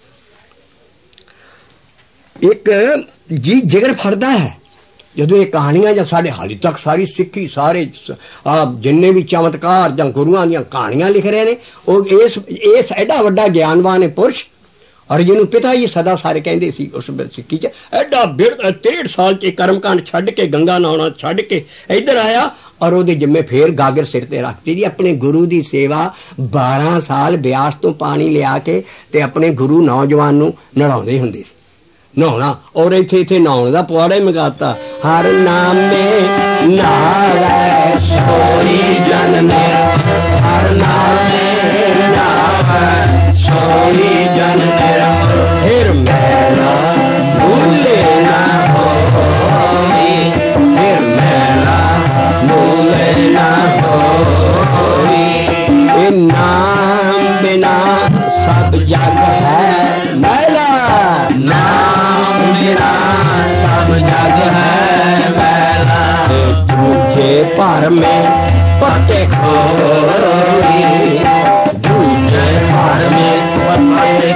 ਇੱਕ ਜੀ ਜਿਗਰ ਫੜਦਾ ਹੈ ਜਦੋਂ ਇਹ ਕਹਾਣੀਆਂ ਜਾਂ ਸਾਡੇ ਹਾਲੇ ਤੱਕ ਸਾਰੀ ਸਿੱਖੀ ਸਾਰੇ ਆ ਜਿੰਨੇ ਵੀ ਚਮਤਕਾਰ ਜਾਂ ਗੁਰੂਆਂ ਦੀਆਂ ਕਹਾਣੀਆਂ ਲਿਖ ਰਹੇ ਨੇ, ਉਹ ਇਸ ਇਸ ਐਡਾ ਵੱਡਾ ਗਿਆਨਵਾਨ ਹੈ ਪੁਰਸ਼, ਔਰ ਜਿਹਨੂੰ ਪਿਤਾ ਜੀ ਸਦਾ ਸਾਰੇ ਕਹਿੰਦੇ ਸੀ ਉਸ ਸਿੱਖੀ ਚ, ਐਡਾ ਬਿਰਧ ਤੇੜ ਸਾਲ ਚ ਕਰਮਕਾਂਡ ਛੱਡ ਕੇ ਗੰਗਾ ਨਹਾਉਣਾ ਛੱਡ ਕੇ ਇੱਧਰ ਆਇਆ ਔਰ ਉਹਦੇ ਜਿੰਮੇ ਫੇਰ ਗਾਗਰ ਸਿਰ ਤੇ ਰੱਖਤੀ ਜੀ। ਆਪਣੇ ਗੁਰੂ ਦੀ ਸੇਵਾ ਬਾਰਾਂ ਸਾਲ ਬਿਆਸ ਤੋਂ ਪਾਣੀ ਲਿਆ ਕੇ ਤੇ ਆਪਣੇ ਗੁਰੂ ਨੌਜਵਾਨ ਨੂੰ ਨਹਾਉਂਦੇ ਹੁੰਦੇ ਸੀ। ਨਹਾਉਣਾ ਔਰ ਇੱਥੇ ਇੱਥੇ ਨਹਾਉਣ ਦਾ ਪੁਆੜਾ ਹੀ ਮਗਾਤਾ। ਹਰ ਨਾਮੇ ਨਾਵੈ ਸੋਈ ਜਨ ਮੇਰਾ, ਹਰ ਨਾਮੇ ਨਾਵੈ ਸੋਈ ਜਨ ਮੇਰਾ, ਫਿਰ ਮੈਲਾ ਭੁੱਲੇ ਨਾ ਹੋਈ, ਫਿਰ ਮੈਲਾ ਭੁੱਲੇ ਨਾ ਹੋਈ। ਇਹ ਨਾਮ ਬਿਨਾ ਸਭ ਜਗ ਹੈ ਮੈਲਾ, ਨਾਮ ਬਿਨਾ ਸਭ ਜਗ ਹੈ ਮੈਲਾ। ਝੂਠੇ ਭਰ ਮੇਂ ਪੱਤੇ ਖੋਈ, ਝੂਠੇ ਭਰ ਮੇਂ ਪੱਤੇ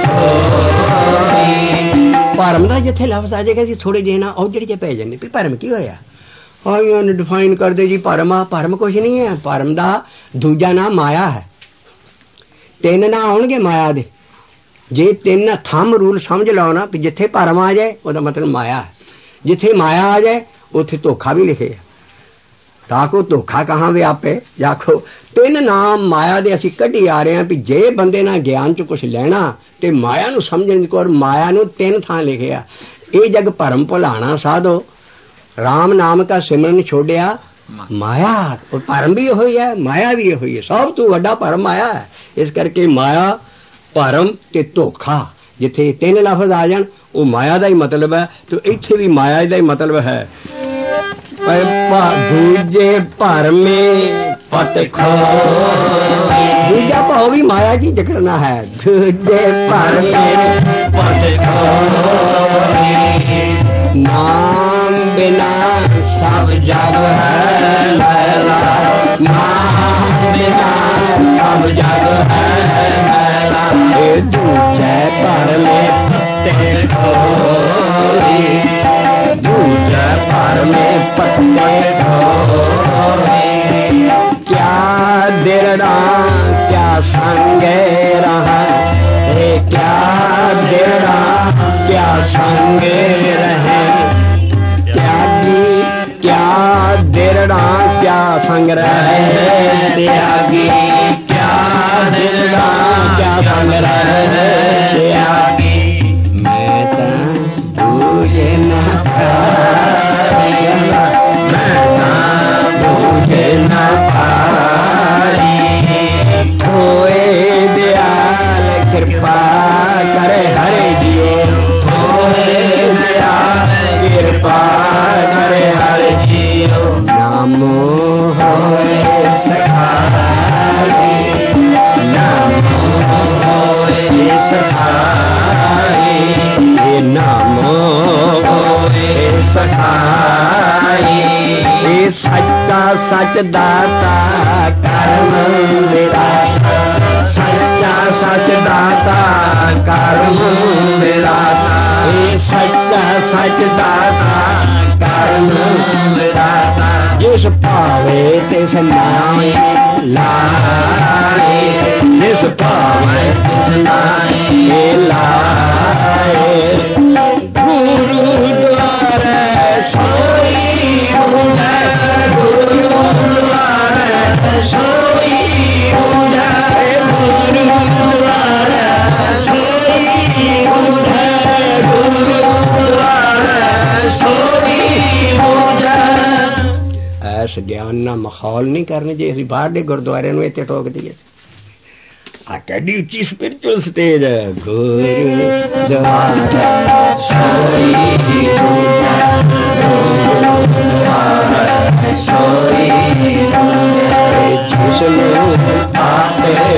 ਖੋਈ। ਭਰਮ ਦਾ ਜਿੱਥੇ ਲਫ਼ਜ਼ ਆ ਜਾਏਗਾ ਜੀ ਥੋੜੇ ਜਿਹੇ ਨਾ ਔਜੜ ਜੇ ਪੈ ਜਾਂਦੇ ਵੀ ਭਰਮ ਕੀ ਹੋਇਆ। ਆਈਆਂ ਨੂੰ ਡਿਫਾਈਨ ਕਰਦੇ ਜੀ ਭਰਮ ਆ, ਭਰਮ ਕੁਛ ਨਹੀਂ ਹੈ। ਭਰਮ ਦਾ ਦੂਜਾ ਨਾਮ ਮਾਇਆ ਹੈ। ਤਿੰਨ ਨਾ ਆਉਣਗੇ ਮਾਇਆ ਦੇ। ਜੇ ਤਿੰਨ ਥੰਮ ਰੂਲ ਸਮਝ ਲਓ ਨਾ ਵੀ ਜਿੱਥੇ ਭਰਮ ਆ ਜਾਏ ਉਹਦਾ ਮਤਲਬ ਮਾਇਆ ਹੈ, ਜਿੱਥੇ ਮਾਇਆ ਆ ਜਾਏ ਉੱਥੇ ਧੋਖਾ ਵੀ ਲਿਖਿਆ। ਤਾਂ ਕੋ ਧੋਖਾ ਕਹਾਂ ਵਿਆਪੇ ਜਾਖੋ। ਤਿੰਨ ਨਾਮ ਮਾਇਆ ਦੇ ਅਸੀਂ ਕੱਢੀ ਆ ਰਹੇ ਹਾਂ ਵੀ ਜੇ ਬੰਦੇ ਨਾਲ ਗਿਆਨ ਚ ਕੁਛ ਲੈਣਾ ਤੇ ਮਾਇਆ ਨੂੰ ਸਮਝਣ ਦੀ ਕੋਰ ਮਾਇਆ ਨੂੰ ਤਿੰਨ ਥਾਂ ਲਿਖਿਆ। ਇਹ ਜਗ ਭਰਮ ਭੁਲਾਣਾ ਸਾਧੋ, ਰਾਮ ਨਾਮ ਕਾ ਸਿਮਰਨ ਛੋੜਿਆ ਮਾਇਆ। ਔਰ ਭਰਮ ਵੀ ਇਹੋ ਹੀ ਹੈ, ਮਾਇਆ ਵੀ ਇਹੋ ਹੀ ਹੈ। ਸਭ ਤੋਂ ਵੱਡਾ ਭਰਮ ਮਾਇਆ ਹੈ। ਇਸ ਕਰਕੇ ਮਾਇਆ, ਭਰਮ ਤੇ ਧੋਖਾ ਜਿੱਥੇ ਤਿੰਨ ਲਫ਼ਜ਼ ਆ ਜਾਣ ਉਹ ਮਾਇਆ ਦਾ ਹੀ ਮਤਲਬ ਹੈ, ਤੇ ਇੱਥੇ ਵੀ ਮਾਇਆ ਦਾ ਹੀ ਮਤਲਬ ਹੈ। ਦੂਜੇ ਭਰਮੇ ਪਤ ਖੋਈ, ਦੂਜਾ ਭਾਵ ਵੀ ਮਾਇਆ ਜੀ ਜਕੜਨਾ ਹੈ। ਦੂਜੇ ਭਰਮੇ ਪਤ ਖੋਈ, ਨਾਮ ਬਿਨਾ ਸਭ ਜਗ ਹੈ ਮੈਲਾ, ਨਾਮ ਬਿਨਾ ਸਭ ਜਗ ਹੈ ਮੈਲਾ। ਇਹ ਦੂਜੇ ਭਰਮੇ ਪੱਤੇ ਖੋਈ, ਦੂਜੇ ਭਰਮੇ ਪੱਤੇ ਖੋਈ। ਕਿਆ ਦਿਰੜਾ ਕਿਆ ਸੰਗੇ ਰਹਾ, ਇਹ ਕਿਆ ਦਿਰੜਾ ਕਿਆ ਸੰਗੇ ਰਹੇ। त्यागी क्या दिरड़ा क्या संग रहे, त्यागी क्या दिरड़ा क्या संग रहे। त्यागी मैं तो तुझे न पाई, मैं तो तुझे न पाई। होए दयाल कृपा करे हरे जियो, होए दयाल कृपा करे हर जियो। नामो होए सखाई, नामो होए सखाई, नामो होए सखाई। ये सच्चा सच दाता कर्म विराता, सच्चा सच दाता कर्म विराता। ये सच्चा सच दाता कर्म विराता। जिस पावे तिस नाई लाए, जिस पावे तिस नाई लाए। गुरु द्वारे सोई पूजै, गुरु द्वारे सोई पूजै, गुरु द्वारे सोई पूजै, गुरु द्वारे सोई पूजै। ऐस ज्ञान ना माहौल नहीं करने जे ਅਸੀਂ ਬਾਹਰ ਦੇ ਗੁਰਦੁਆਰੇ ਨੂੰ ਇੱਥੇ ਠੋਕ ਦਈਏ। ਆ ਕਿਹੜੀ ਉੱਚੀ ਸਪਿਰਚੁਅਲ ਸਟੇਜ ਹੈ। ਗੁਰੂ ਦੁਆਰਾ ਸੋਈ ਪੂਜੈ, ਗੁਰੂ ਦੁਆਰਾ ਸੋਈ ਪੂਜੈ। ਜਿਸਨੂੰ ਆਪੇ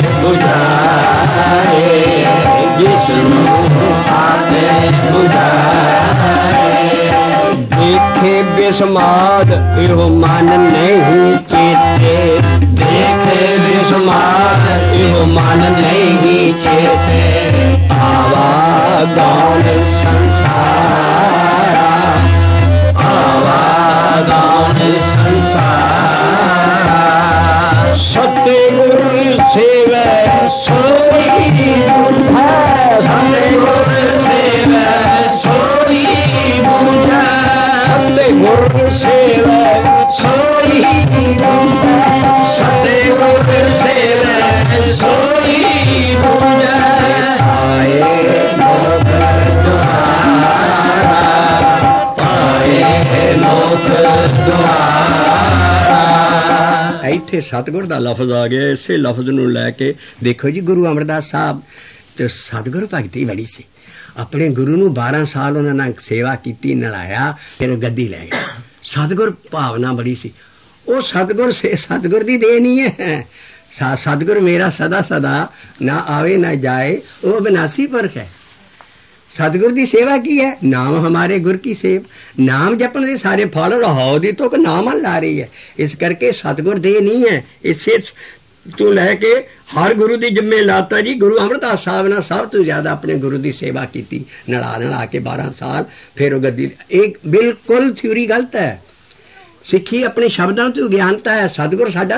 ਬੁਝਾਏ, ਜਿਸਨੂੰ ਆਪੇ ਬੁਝਾਏ। देखे बिस्माद यो मन नहीं चेते, देखे बिस्माद यो मन नहीं चेते, आवागौन संसारा, आवागौन संसारा, सतगुर सेवै सोई बुझै, सतगुर सेवै सोई बुझै, सतगुर सेवै सोई बुझै, सतगुर सेवै सोई बुझै, आए लोक द्वारा, पाए लोक द्वारा। ਇੱਥੇ ਸਤਿਗੁਰ ਦਾ ਲਫ਼ਜ਼ ਆ ਗਿਆ। ਇਸੇ ਲਫ਼ਜ਼ ਨੂੰ ਲੈ ਕੇ ਦੇਖੋ ਜੀ, ਗੁਰੂ ਅਮਰਦਾਸ ਸਾਹਿਬ ਤੇ ਸਤਿਗੁਰ ਭਗਤੀ ਬੜੀ ਸੀ। ਆਪਣੇ ਗੁਰੂ ਨੂੰ ਬਾਰਾਂ ਸਾਲ ਉਹਨਾਂ ਨਾਲ ਸੇਵਾ ਕੀਤੀ, ਨਲਾਇਆ, ਫਿਰ ਗੱਦੀ ਲੈ ਗਏ। ਸਤਿਗੁਰ ਭਾਵਨਾ ਬੜੀ ਸੀ। ਉਹ ਸਤਿਗੁਰ ਸਤਿਗੁਰ ਦੀ ਦੇਣ ਨਹੀਂ ਹੈ। ਸਤਿਗੁਰ ਮੇਰਾ ਸਦਾ ਸਦਾ ਨਾ ਆਵੇ ਨਾ ਜਾਏ, ਉਹ ਵਿਨਾਸੀ ਪੁਰਖ ਹੈ। सतगुर की सेवा की है, नाम हमारे गुर की सेव, नाम जपन के सारे फल रहाओ दी तो नाम ला रही है। इस करके सतगुर दे नहीं है। इसे तू लैके हर गुरु की जिम्मे लाता जी। गुरु अमरदास साहब ने सब तो ज्यादा अपने गुरु की सेवा की, नला नला के बारह साल, फिर गद्दी। एक बिल्कुल थ्योरी गलत है। सिखी अपने शब्दों तो ज्ञानता है। सतगुर साडा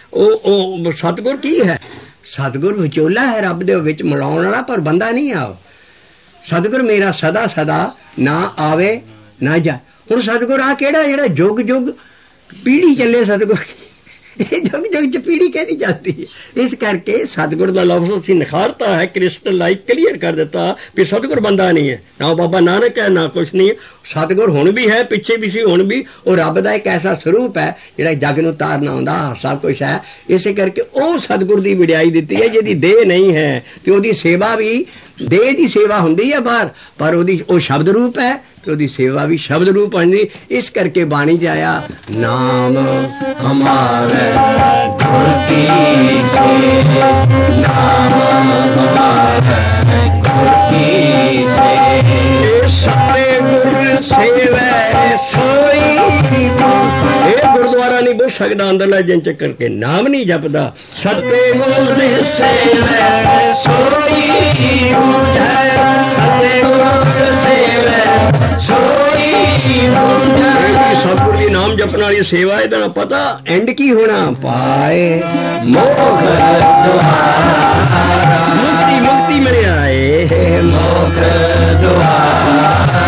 सतगुर की है? सतगुर विचोला है, रब दे विच मिलाउण वाला, पर बंदा नहीं आओ। सतगुर मेरा सदा सदा ना आवे ना जा। हुण सतगुर आ केड़ा जेड़ा जुग जुग पीढ़ी चले सतगुर की, जुग जुग च पीढ़ी कहती जाती है। इस करके सतगुर का लफ्ज़ असीं निखारता है, क्रिस्टल लाइक क्लीयर कर दिता भी सतगुर बंदा नहीं है, ना बाबा नानक है, ना कुछ नहीं है। सतगुर हुण भी है, पिछे भी सी, हुण भी। और रब दा एक ऐसा स्वरूप है जिहड़ा जग नूं तारना आउंदा, सब कुछ है। इस करके ओ सतगुर दी वडियाई दित्ती है। जिहदी देह नहीं है ते ओहदी सेवा भी देह दी सेवा हुंदी है बाहर, पर ओहदी ओ शब्द रूप है ते ओहदी सेवा भी शब्द रूप आंदी। इस करके बाणी च आया नाम हमारे गुर की सेव, नाम हमारे गुर की सेव, सतगुर सेवै सोई। ये गुरुद्वारा नहीं बुझ सकदा अंदरला जिन चक्कर के नाम नहीं जपदा। सतगुर सेवै सोई बुझै, सतगुर सेवै सोई बुझै। सतगुर की नाम जपने वाली सेवा है, तेरा पता एंड की होना पाए मोख द्वारा, मुक्ति मुक्ति मेरे आए मोख द्वारा।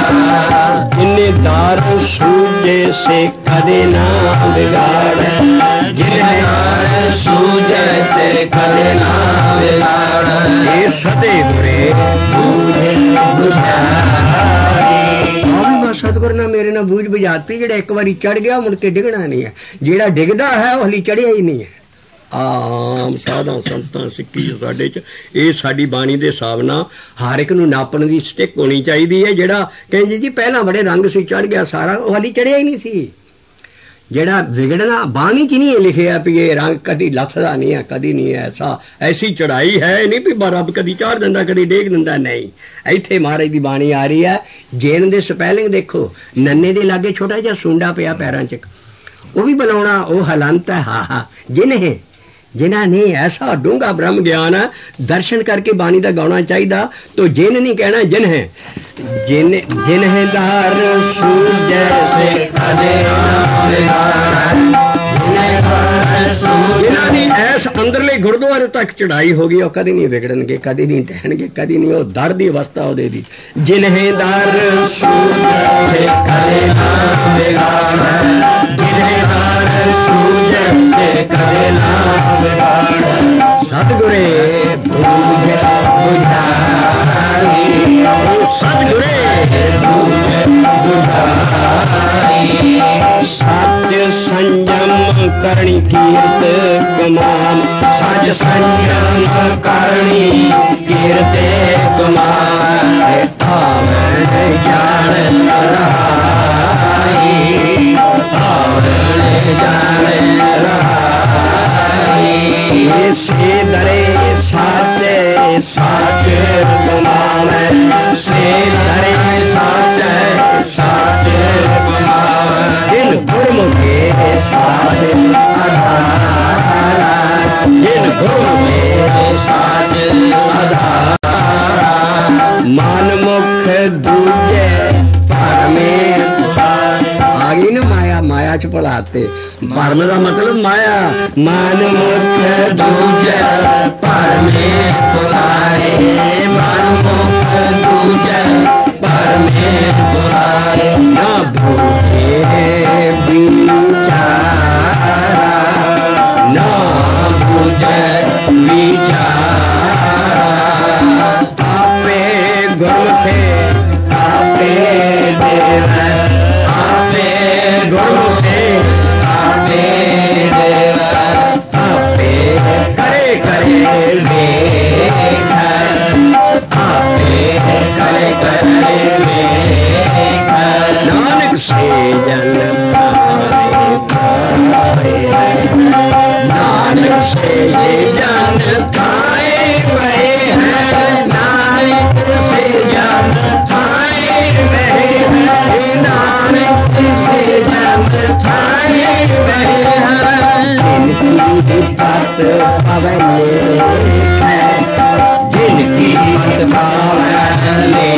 जिन्हें दार सूझे से कदे ना बिगाड़े, जिन्हें दार सूझे से कदे ना बिगाड़े, ये सदे बुरे बूझे बुझाई। सतगुर ने मेरे ना बूझ बुझाती। जेड़ा एक बारी चढ़ गया मुड़ के डिगना नहीं है, जेड़ा डिगदा है वो हली चढ़िया ही नहीं है। आम साधा संतां सिक्की साडे च ये साडी बाणी दे हिसाब नाल हर एक नूं नापण दी स्टिक होनी चाहिदी है। जेड़ा कहे जी पहला बड़े रंग सी चढ़ गया सारा, वो हली चढ़िया ही नहीं सी। जेड़ा विगड़ना बाणी च नहीं लिखिया भी ये रंग कदी लथदा नहीं है, कदी नहीं है। ऐसा ऐसी चढ़ाई है नहीं भी रब कदी चाढ़ दिंदा कदी डेग दिंदा, नहीं। इत्थे महाराज दी बाणी आ रही है। जेन दे स्पैलिंग देखो, नन्ने दे लागे छोटा जिहा सुंडा पिया पैरां च, वो भी बनाउणा, वो हलंत है। हा हा जिन्हें जिन्हें नहीं ऐसा डूंगा ब्रह्म ज्ञान है, दर्शन करके बाणी का गाना चाहिए। तो जिन नहीं कहना, जिन्हें जिन जिन्हें दार सूझे से कदे जिन्हां दी ऐस अंदरले गुरुद्वारे तक चढ़ाई होगी, वो कदी नहीं विगड़नगे, कदी नहीं टहणगे, कदी नहीं। वो दर दी अवस्था ओहदे दी। जिन्हें दार सूझे से कदे ना बिगाड़े, जिन्हें दार सूझे से कदे ना बिगाड़े, सतगुरे बूझे बुझाई, सतगुरे बूझे बुझाई। सत्य संयम करणी कीर्त कमान, सच संयम करणी कीर्त कमान, आवरण जान रहाई, आवरण जान रहाई। से दरे साचे साच कमावे, से दरे साचे साच गुरमुखे साज आधारा जिन गुरमुखे साज आधारा मान मुख दूजे परमे आ गई ना माया माया च भुलाते परम का मतलब माया मान मुख दूजे परमे बुलाए मान मुख दूजे परमे बुलाए ना भूखे विचारा ना भूजे विचारा आपे गुरमुखे आपे देव आपे गुरमुखे आपे देव आपे करे करे लेख आपे करे करे लेख नानक से जन नानक से जन खाए हुए हैं नानक से जन खाए हुए हैं नानक से जन खाए हुए हैं जिनकी बात पवले है जिनकी बात पवले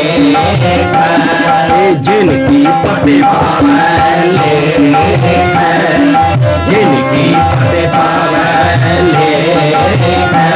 है जिनकी पते पावले है जिनकी पते पावले है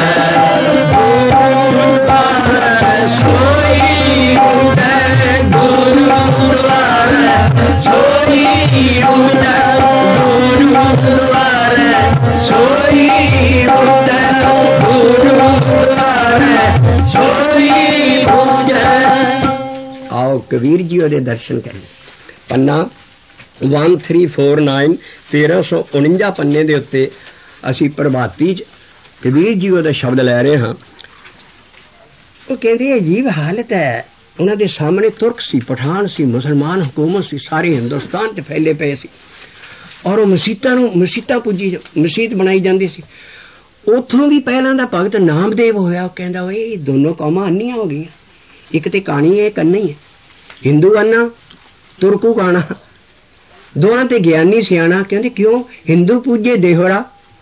सोई उदय गुरु द्वार सोई उदय गुरु द्वार सोई उदय गुरु द्वार सोई उदय। आओ कबीर जी ओदे दर्शन करें। पन्ना वन थ्री फोर नाइन तेरह सौ उनंजा पन्ने दे उत्ते असी प्रभाती कबीर जी ओदा शब्द लै रहे हाँ। वो कहते अजीब हालत है उन्हों के सामने तुर्क सी पठान सी मुसलमान हुकूमत सी सारे हिंदुस्तान च फैले पे सी और वो मसीतां नूं मसीतां पुजी मसीत बनाई जाती सी। उथों भी पहलां दा भगत नामदेव होया कहंदा ओए दोनों कौमां अन्नियां हो गई एक ते काणी है एक अन्नी है हिंदू अन्ना तुर्कू काणा दोवां ते ज्ञानी सियाणा कहंदे क्यों हिंदू पूजे देहोरा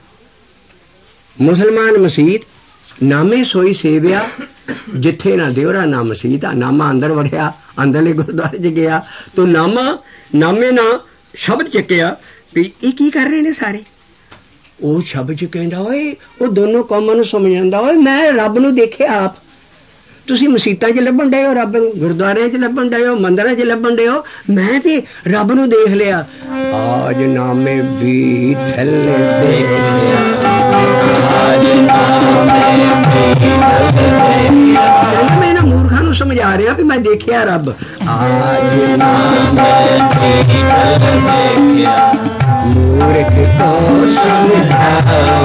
मुसलमान मसीत नामे सोई सेविया जिथे ना देवरा ना मसीत आ नामा अंदर वड़िया अंदरले गुरुद्वारे च गया तो नामा नामे ना शब्द चुकिया भी ये की कर रहे ने सारे वो शब्द च कहंदा ओए वो दोनों कौमां नूं समझांदा ओए मैं रब नूं देखिया आप तुसी मसीतां च लभण डए हो रब नूं गुरुद्वारियां च लभण डए हो मंदिरां च लभण डए हो मैं ते रब नूं देख लिया आज नामे भी थल्ले देख लिया आज नामे भी मैं ना मूर्खां नूं समझा रहा भी मैं देखिया रब आज नामे भी देखिया मूर्ख को समझाओ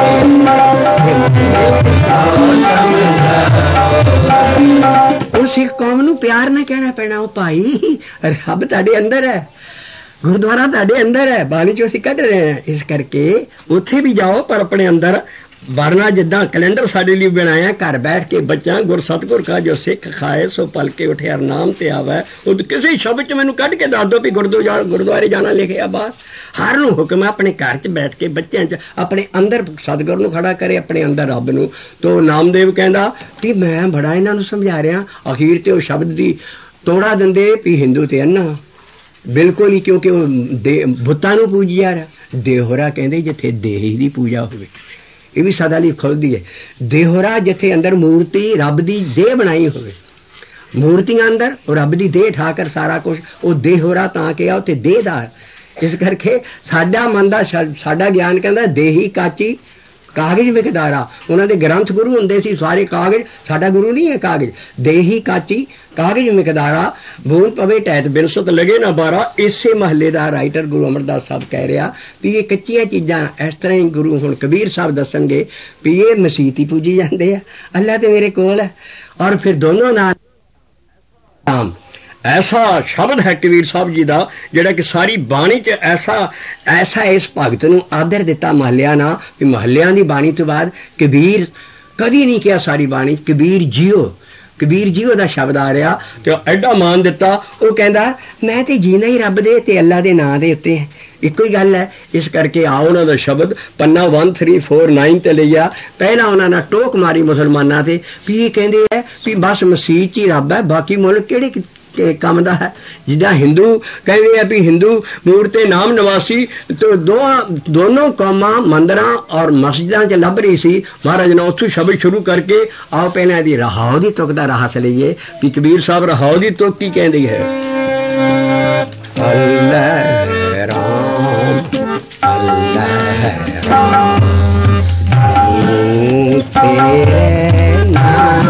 को समझाओ उस कौम नूं प्यार ना कहना पैना ओ भाई रब तुहाडे अंदर है गुरुद्वारा तुहाडे अंदर है बाणी चो असीं कढ रहे हैं इस करके उत्थे भी जाओ पर अपने अंदर वरना जिदा कैलेंडर साडे लिए बनाया घर बैठ के बच्चा गुर सतगुर का जो सिख खाए सो पल के उठे हर नाम ते आवे किसी शब्द च मैनू कढ के दस दो भी गुरुद्वारे जाना लिखिया बात हर नूं हुक्म है अपने घर च बैठ के बच्चों च अपने अंदर सतगुर नूं खड़ा करे अपने अंदर रब नूं। तो नामदेव कहंदा कि मैं बड़ा इन्हां नूं समझा रहा अखीर ते उह शब्द दी तोड़ा दिंदे भी हिंदू ते अन्ना बिल्कुल ही क्योंकि वह बुत्तां नूं पूजिया रहा देहोरा कहंदे जिथे देही दी पूजा होवे ये भी सदा ਲਈ खुलदी है देहोरा जिथे अंदर मूर्ति रब दी देह बनाई होवे मूर्तियां अंदर और रब दी देह ठाकर सारा कुछ वो देहोरा तां किया उत्थे देह दा इस करके साडा मन दा साडा ज्ञान कहंदा देही काची कागज विकदारा उन्हां दे ग्रंथ गुरु हुंदे सी सारे कागज साडा गुरु नहीं है कागज देही काची कागज मिकदारा बूंद पवे टैत बिनसत लगे ना बारा इसे महले का राइटर गुरु अमरदास साहब कह रहा भी ये कच्चियां चीज़ां इस तरह ही गुरु हुण कबीर साहब दसणगे भी ये मसीत ही पूजी जाते हैं अल्लाह तो मेरे कोल है और फिर दोनों नाम ऐसा शब्द है कबीर साहब जी का जिहड़ा कि सारी बाणी च ऐसा ऐसा इस भगत नूं आदर दिता महलिया ना भी महलिया की बाणी तो बाद कबीर कदी नहीं किया सारी बाणी कबीर जियो कबीर जी ਉਹਦਾ ਸ਼ਬਦ ਆ ਰਿਹਾ ਤੇ ਐਡਾ ਮਾਨ ਦਿੱਤਾ। ਉਹ ਕਹਿੰਦਾ ਮੈਂ ਤੇ ਜੀਣਾ ਹੀ ਰੱਬ ਦੇ ਤੇ ਅੱਲਾ ਦੇ ਨਾਂ ਦੇ ਉੱਤੇ ਹੈ, ਇੱਕੋ ਹੀ ਗੱਲ ਹੈ। ਇਸ ਕਰਕੇ ਆ ਉਹਨਾਂ ਦਾ ਸ਼ਬਦ ਪੰਨਾ ਇੱਕ ਤਿੰਨ ਚਾਰ ਨੌਂ ਤੇ ਲਿਆ। ਪਹਿਲਾਂ ਉਹਨਾਂ ਨੇ ਟੋਕ ਮਾਰੀ ਮੁਸਲਮਾਨਾਂ ਤੇ ਵੀ ਇਹ ਕਹਿੰਦੇ ਹੈ ਵੀ ਬਸ ਮਸੀਹ 'ਚ ਹੀ ਰੱਬ ਹੈ, ਬਾਕੀ ਮੁਲਕ ਕਿਹੜੇ ਕੰਮ ਦਾ ਹੈ। ਜਿੱਦਾਂ ਹਿੰਦੂ ਕਹਿੰਦੇ ਆ ਵੀ ਹਿੰਦੂ ਮੂਰਤੇ ਨਾਮ ਨਿਵਾਸੀ ਤੇ ਦੋ ਦੋਨੋਂ ਕੌਮਾਂ ਮੰਦਰਾਂ ਔਰ ਮਸਜਿਦਾਂ 'ਚ ਲੱਭ ਰਹੀ ਸੀ। ਮਹਾਰਾਜ ਨੇ ਉੱਥੋਂ ਸ਼ਬਦ ਸ਼ੁਰੂ ਕਰਕੇ ਆਓ ਪਹਿਲਾਂ ਇਹਦੀ ਰਹਾਓ ਦੀ ਤੁਕ ਦਾ ਰਾਸ ਲਈਏ ਵੀ ਕਬੀਰ ਸਾਹਿਬ ਰਹਾਓ ਦੀ ਤੁਕ ਕੀ ਕਹਿੰਦੀ ਹੈ। ਅੱਲਾਹ ਰਾਮ ਅੱਲਾਹ ਰਾਮ ਤੇਰੇ ਨਾਮ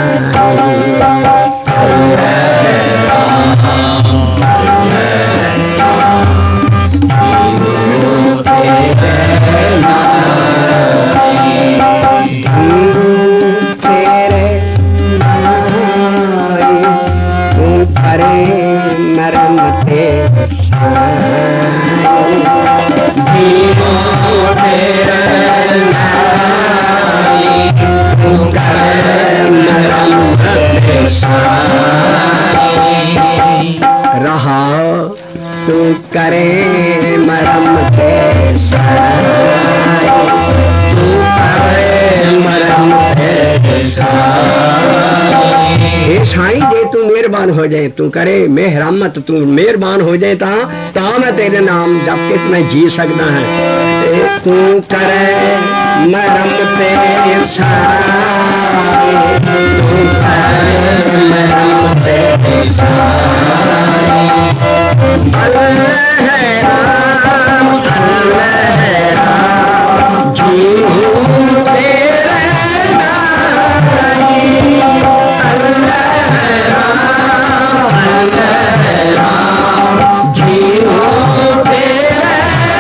रहा तू करे मरम के साई, तू करे मरम के साई। हे साईं जे तू मेहरबान हो जाए, तू करे मेहरमत, तू मेहरबान हो जाए ता ता मैं तेरे नाम जप के मैं जी सकता है। तू करे मरम के साई, तू करे मरम के साई। अल्लाह राम अल्लाह राम जी तेरे नाई, अल्लाह राम अल्लाह राम जी तेरे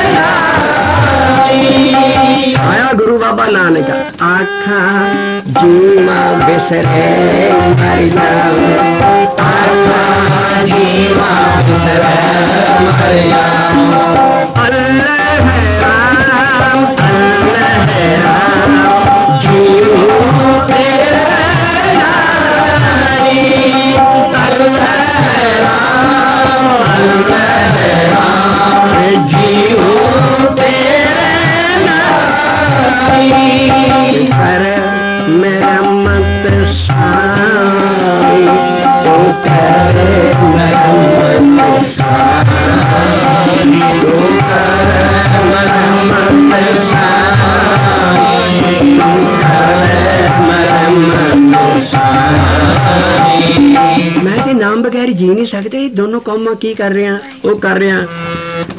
नाई। आया गुरु बाबा नानक आखा जीवा बिसरे मर जाऊं, आखा जीवा बिसरे मर जाऊं। अल्लाह राम अल्लाह राम जीऊं तेरे नाई, अल्लाह राम अल्लाह राम जीऊं तेरे नाई। कर मेरा मत साई, तू कर मेरा मत साई, तू कर मेरा मत साई, तू कर मेरा मत साई। मैं ते नाम बगैर जी नहीं सकते। दोनों कौमां की कर रहे हैं? वो कर रहे हैं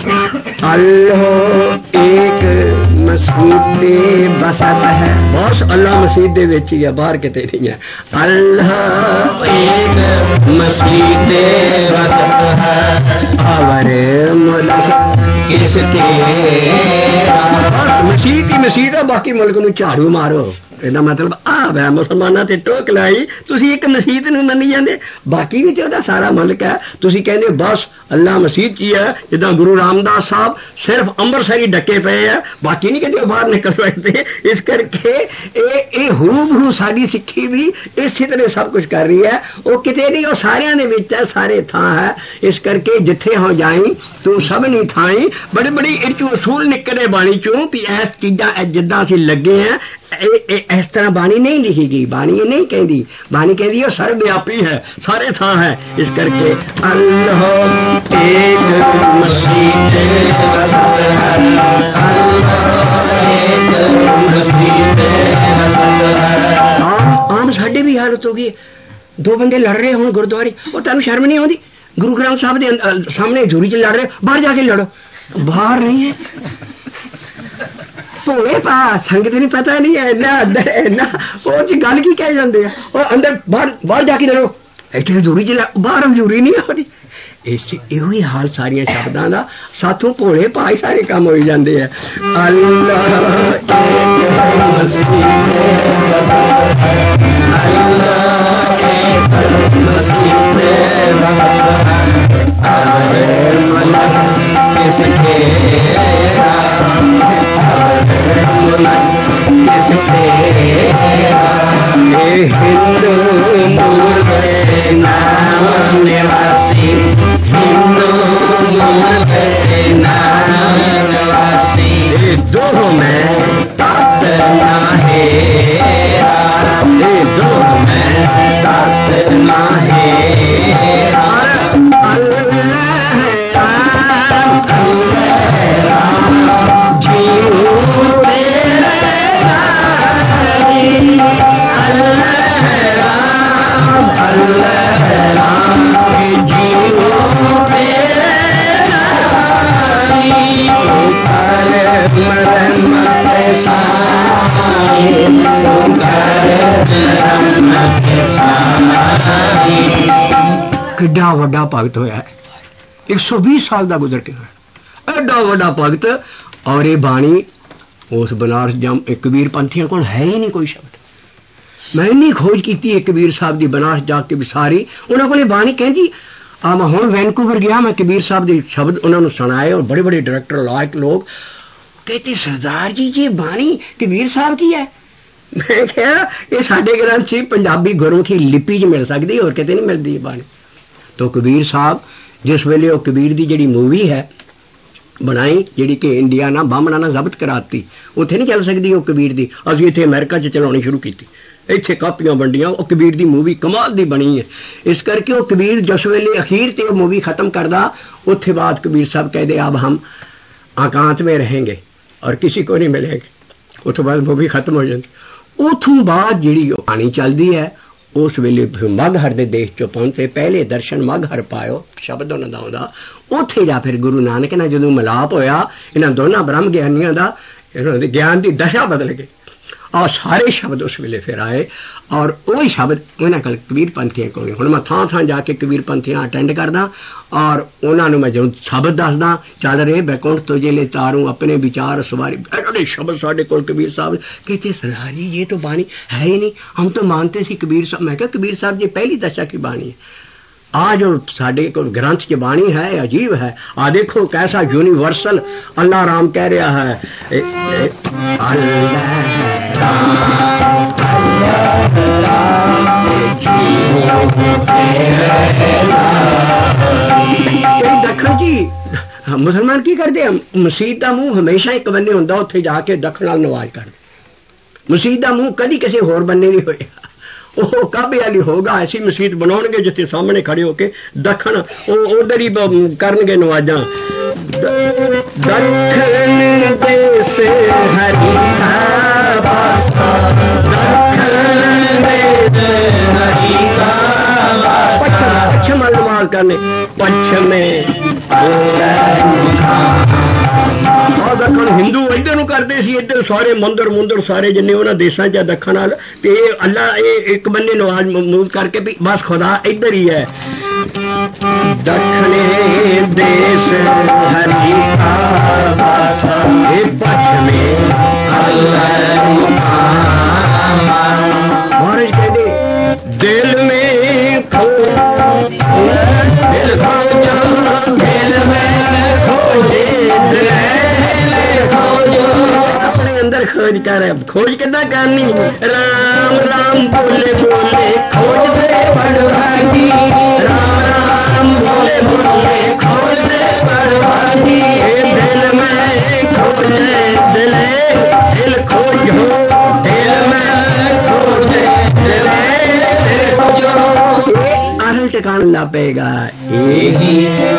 अल्लाह एक मसीह ते बसत है। बस अल्लाह मसीह दे विच ही है, बाहर किते नहीं है। अल्लाह एक मसीह ते बसत है, अवर मुल्क किसके। बस मसीह की मसीह है, बाकी मुल्क नूं झाड़ू मारो। ਇਹਦਾ ਮਤਲਬ ਆ ਵੈ ਮੁਸਲਮਾਨਾਂ ਤੇ ਟੋਕ ਲਾਈ, ਤੁਸੀਂ ਇੱਕ ਮਸੀਤ ਨੂੰ ਮੰਨੀ ਜਾਂਦੇ, ਬਾਕੀ ਵੀ ਤੇ ਉਹਦਾ ਸਾਰਾ ਮੁਲਕ ਹੈ। ਤੁਸੀਂ ਕਹਿੰਦੇ ਬਸ ਅੱਲਾ ਮਸੀਤ ਕੀ ਹੈ, ਜਿੱਦਾਂ ਗੁਰੂ ਰਾਮਦਾਸ ਸਾਹਿਬ ਸਿਰਫ ਅੰਮ੍ਰਿਤਸਰ ਹੀ ਡੱਕੇ ਪਏ ਆ, ਬਾਕੀ ਨਹੀਂ ਕਹਿੰਦੇ ਬਾਹਰ ਨਿਕਲ ਸਕਦੇ। ਇਸ ਕਰਕੇ ਇਹ ਇਹ ਹੂਬਹੂ ਸਾਡੀ ਸਿੱਖੀ ਵੀ ਇਸੇ ਤਰ੍ਹਾਂ ਸਭ ਕੁਝ ਕਰ ਰਹੀ ਹੈ। ਉਹ ਕਿਤੇ ਨਹੀਂ, ਉਹ ਸਾਰਿਆਂ ਦੇ ਵਿੱਚ ਹੈ, ਸਾਰੇ ਥਾਂ ਹੈ। ਇਸ ਕਰਕੇ ਜਿੱਥੇ ਹੋ ਜਾਈ ਤੂੰ ਸਭ ਨਹੀਂ ਥਾਈ। ਬੜੇ ਬੜੀ ਇਹ ਚੋਂ ਅਸੂਲ ਨਿਕਲੇ ਬਾਣੀ ਚੋਂ ਵੀ ਇਸ ਚੀਜ਼ਾਂ ਜਿੱਦਾਂ ਅਸੀਂ ਲੱਗੇ ਆ, इस तरह बाणी नहीं लिखी गई। बाणी ये नहीं कहती, बाणी कहती है सर्वव्यापी है, सारे थां है। इस करके अल्लाह एक मसीह ते बसत है, अल्लाह एक मसीह ते बसत है। आम आम साडे भी हालत हो गई, दो बंदे लड़ रहे हों गुरुद्वारे, वो तुहानू शर्म नहीं आउंदी? गुरु ग्रंथ साहब दे सामने झूरी च लड़ रहे, बाहर जाके लड़ो। बाहर नहीं है भोले पा संगत नहीं पता नहीं है इन्ना अंदर इन्ना वो जी गल की कह जाते हैं। और अंदर बाहर बाहर जाके लड़ो, इतने हजूरी च बाहर हजूरी नहीं होती। इस इहो ही हाल सारिया शब्दां दा, साथों भोले पा ही सारे काम हो जाते हैं। अल्लाह एक मसीह ते बसत है, अल्लाह एक मसीह ते बसत है, अरे मलक किसके हिंदू मूल के नाम निवासी, हिंदू मूल के नाम निवासी, दो में तत् ना है, दो में तत् ना है। किड्डा वड्डा भगत होया है, एक सौ बीस साल का गुजर के होया, एडा वड्डा भगत। और ये बाणी उस बनारस जम कबीर पंथियों को है ही नहीं कोई शब्द। मैं इन्नी खोज की कबीर साहब की बनारस जाके भी सारी उन्होंने को बाणी कहती। आ मैं हूँ वैनकूवर गया, मैं कबीर साहब के शब्द उन्होंने सुनाए और बड़े बड़े डायरेक्टर लायक लोग कहते सरदार जी ये बाणी कबीर साहब की है। मैं क्या ये साढ़े ग्रंथ च पंजाबी गुरु की लिपि च मिल सकती और कितने नहीं मिलती बाणी। तो कबीर साहब जिस वेले कबीर की जी मूवी है बनाई जी कि इंडिया ना बामना ना जब्त कराती, उत्थे नहीं चल सकती वो कबीर की। असीं इत्थे अमेरिका च चलानी शुरू की, इत्थे कापियां वंडियां, वो कबीर की मूवी कमाल की बनी है। इस करके वो कबीर जिस वेले अखीर ते मूवी खत्म करदा, उत्थे बाद कबीर साहब कहते अब हम एकांत में रहेंगे और किसी को नहीं मिलेंगे। उस बाद मूवी खत्म हो जाती। उतों बाद जी पानी चलती है उस वेले मगहर के देश चो पहुंचे, पहले दर्शन मगहर पायो शब्द उन्होंने आउंदा। उत्थे जा फिर गुरु नानक ने जो मिलाप होया इन्हां दोनों ब्रह्म ज्ञानियों का, इन्होंने ज्ञान की दशा बदल गई और सारे शब्द उस वेले फिर आए और वही शब्द उन्होंने कल कबीर पंथियों को। हुण मैं थां थां जाके कबीर पंथियां अटेंड करदा और उन्होंने मैं जो शब्द दसदा चल रहे बैकुंठ तो जेले तारूं अपने विचार सवारी, बड़े शब्द साढ़े कोल कबीर साहब कहते सरदार जी ये तो बाणी है ही नहीं, हम तो मानते सी कबीर साहब। मैं क्या कबीर साहब जी पहली दशा की बाणी है। आज और साढ़े को ग्रंथ की बाणी है अजीब है। आ देखो कैसा यूनिवर्सल अल्लाह राम कह रहा है, ए, ए, दखन जी मुसलमान की करते हैं, मसीत का मुंह हमेशा एक बन्ने होंदा, उत्थे जाके दखन नाल नवाज करदे। मसीत का मुंह कदी किसी होर बन्ने नहीं होया, वो काबे वाली होगा। ऐसी मसीत बनाउणगे जिथे सामने खड़े होके दखन उधर ही करनगे नवाजा। दखन देश हरि का वास्ता, दखन देश हरि का वास्ता। पश्चिम अलमाल करने पश्चिम में और दखन हिंदू इधर नूं करते सी, इधर सारे मंदिर मुंदिर सारे जिन्ने उन्हां देशां च दखन वाल ते अल्लाह ये एक बन्ने नवाज मूव करके भी बस खुदा इधर ही है। दखने देश हरि का वासा, पश्चिमे अल्लाह महाराज कहते दिल में खो, दिल खो जो दिल में खोजे, अपने अंदर खोज कर। खोज कितना करनी, राम राम बोले बोले खोज दे बड़भागी, राम राम बोले बोले खोज दे बड़भागी। दिल में खोजे दिल दिल खोजो, दिल में खोजे दिल खोजो। असल ठिकाना ला पेगा यही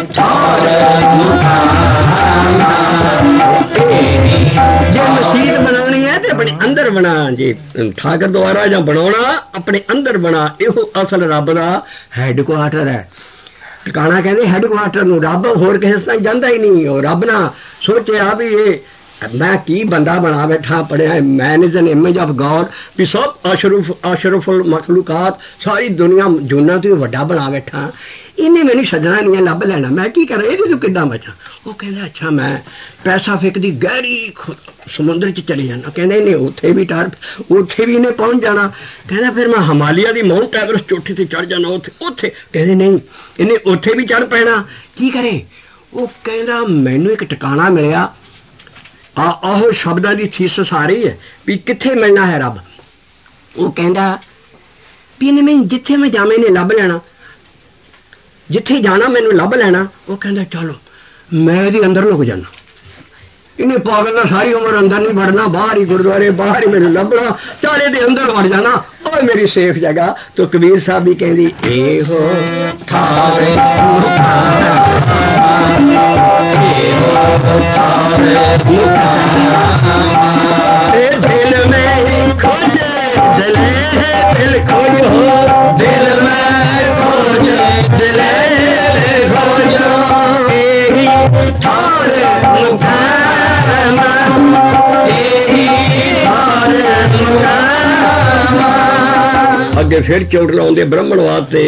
जो मसीत बनानी है तो अपने अंदर बना जी, ठाकर द्वारा जो बनाना अपने अंदर बना। यो असल रब का हैडक्वार्टर है, ठिकाना कहते हैडक्वार्टर नूं। रब होर किसे तक जांदा ही नहीं। और रब ना सोचा भी ये मैं की बंदा बना बैठा, पढ़िया man is an image of God, भी सब अशरफ अशरफुल मखलूकात सारी दुनिया जूना तो वड्डा बना बैठा। इन्हें मैंने सजना नहीं लभ लेना, मैं की करा ये तो किदा बचा। वो कहता अच्छा मैं पैसा फेंकदी गहरी समुद्र च चली जाना। कहते इन्हें उत्थे भी टार उत्थे भी इन्हें पहुंच जाना। कहना फिर मैं हिमालय की माउंट एवरेस्ट चोटी से चढ़ जाना उत्थे उत्थे। कहते नहीं इन्हें उत्थे भी चढ़ पैना, की करे। वो कहता मैनू एक ठिकाना मिलिया, आहो शब्दां दी थीसिस आ रही है भी कित्थे मिलना है रब। वो कहता भी इन्हें मैं जिथे मैं जावे ने लभ लेना, जिथे जाना मैनू लभ लेना। वो कहता चलो मैं इहदे अंदर लुक जाना, इन्हें पागल ना सारी उम्र अंदर नहीं बढ़ना, बाहर ही गुरुद्वारे बाहर ही मैनू लभना, चाले दे अंदर वड़ जाना, और मेरी सेफ जगह। तो कबीर साहब भी कहती ए हो थारे दिल में खोजे दिले दिल खोजो, दिल में खोजे दिले खोजो, यही थारे अगे फिर चोट लाउंदे ब्राह्मण वास्ते।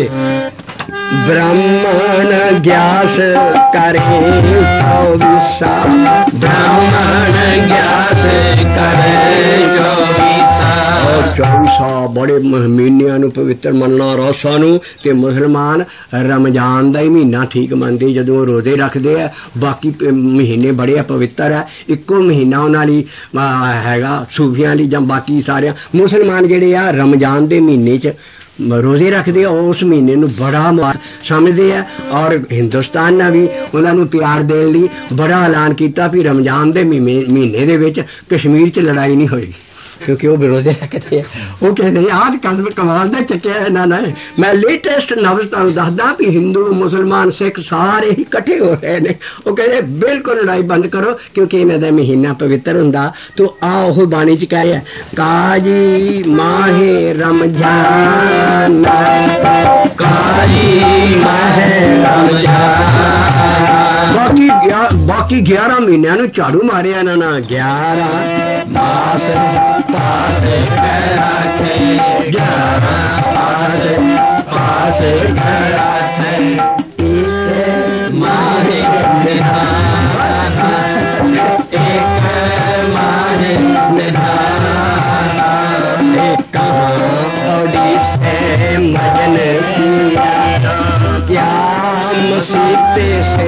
ब्राह्मण ग्यास करे चौबीसा, ब्राह्मण ग्यास करे चौबीसा, चौबीसा बड़े महीनिया नूं पवित्र मनना रोसा नूं। ते मुसलमान रमजान दा ही महीना ठीक मनदे जदों रोजे रखदे आ, बाकी महीने बड़े पवित्र है। इक्को महीना उन्हां लई हैगा सूफियां लई जां बाकी सारे मुसलमान जिहड़े आ रमजान दे महीने च रोजे रखते, उस महीने नूं बड़ा समझते हैं। और हिंदुस्तान ने भी उन्होंने प्यार देने लई बड़ा ऐलान किया भी रमजान के महीने दे विच कश्मीर च लड़ाई नहीं होएगी, क्योंकि वो विरोधी रखते हैं। वो कहते आज कदम कमाल का चक्या इन्होंने। मैं लेटेस्ट नब्ज तुहानूं दसदा भी हिंदू मुसलमान सिख सारे ही इकट्ठे हो रहे हैं। वो कहते बिल्कुल लड़ाई बंद करो क्योंकि इन्हां दा महीना पवित्र हुंदा। तो आ ओह बाणी च कहा है काजी माहे रमजान, काजी माहे रमजान। बाकी बाकी ग्यारह महीनों नूं झाड़ू मारिया इन्हां ग्यारह मास पास रखे, ग्यारह पास पास रखे, एक माहे निधान, एक माहे निधान, एक कहानी से मजन किया क्या मसीते से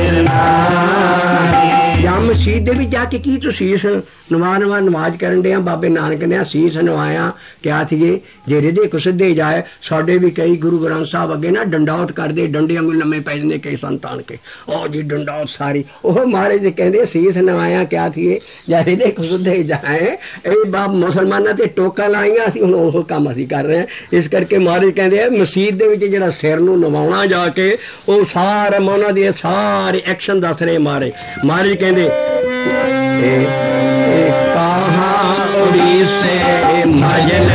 या मसीह दे भी जाके की तू शीश नवा नवा नमाज करन डे बाबे नानक ने शीश नवाया क्या थी जे हृदय को सिद्धे जाए। साडे भी कई गुरु ग्रंथ साहब अगे ना डंडावत करते, डंडे अंगुल लम्मे पै जाते कई संतान के, ओ जी डंडावत सारी ओह महाराज जी कहते शीश नवाया क्या थी जे हृदय को सिद्धे जाए। ये बाप मुसलमानों ते टोका लाइया असीं हुण ओह काम असीं कर रहे हैं। इस करके महाराज कहते मसीह दे विच जिहड़ा सिर नूं नवाउणा जाके वो सारा उन्हां दे सारे एक्शन दस रहे महाराज। महाराज कहते से मजन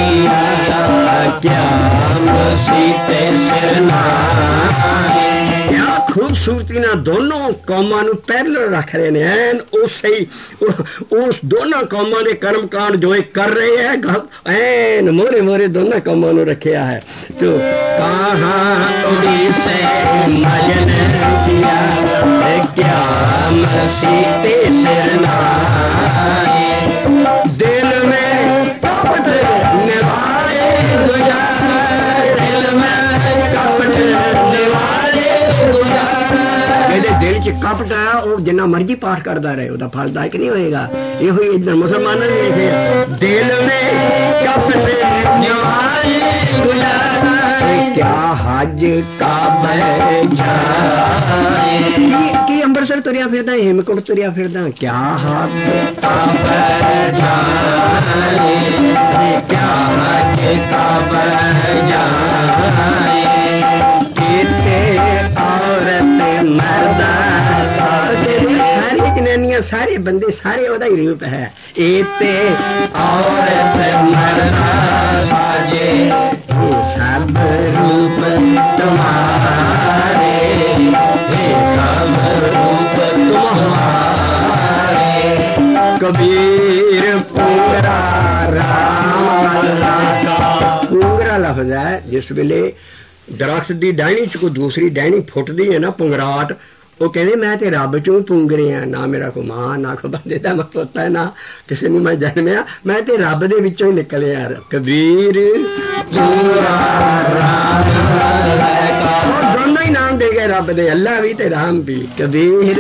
क्या मसीते सिरना। क्या खूबसूरती ना दोनों कौमां नूं पैरल रख रहे ने एन उस उस दोनों कौमां दे कर्म कांड जो कर रहे हैं एन मोरे मोरे दोनों कौमां नूं रखिया है। तो कहां से मजन किया क्या मसीते सिरना, दिल में कपट निवारे गुजार, दिल में कपट निवारे गुजार। मेरे दिल च कपट है वो जिन्ना मर्जी पाठ करता रहे वह फलदायक नहीं होएगा। ये हुई इधर मुसलमानों ने लिखे दिल में कपट निवारे गुजार, क्या हज का जाए की अंबरसर तुरिया फिरदा हेमकुंड तुरिया फिरदा क्या हाथ क्या औरत मर्दा सारी जनानियां सारे बंदे सारे ओदा ही रूप है। एते औरत मर्दा साजे सब रूप तुम्हारे, सब रूप तुम्हारे। कबीर पुंगरा पुंगरा लफ्ज है जिस वेले दरख्त की डाहनी च कोई दूसरी डाहनी फुटदी है ना पुंगराट, वो कहते मैं ते रब चों पुंगरे आ, ना मेरा कोई मां ना कोई बंदे दा पोता है ना किसी नूं मैं जन्मिया, मैं ते रब दे विचों ही निकले यार। कबीर दोनों ही नाम दे गए रब दे, अल्लाह भी ते राम भी। कबीर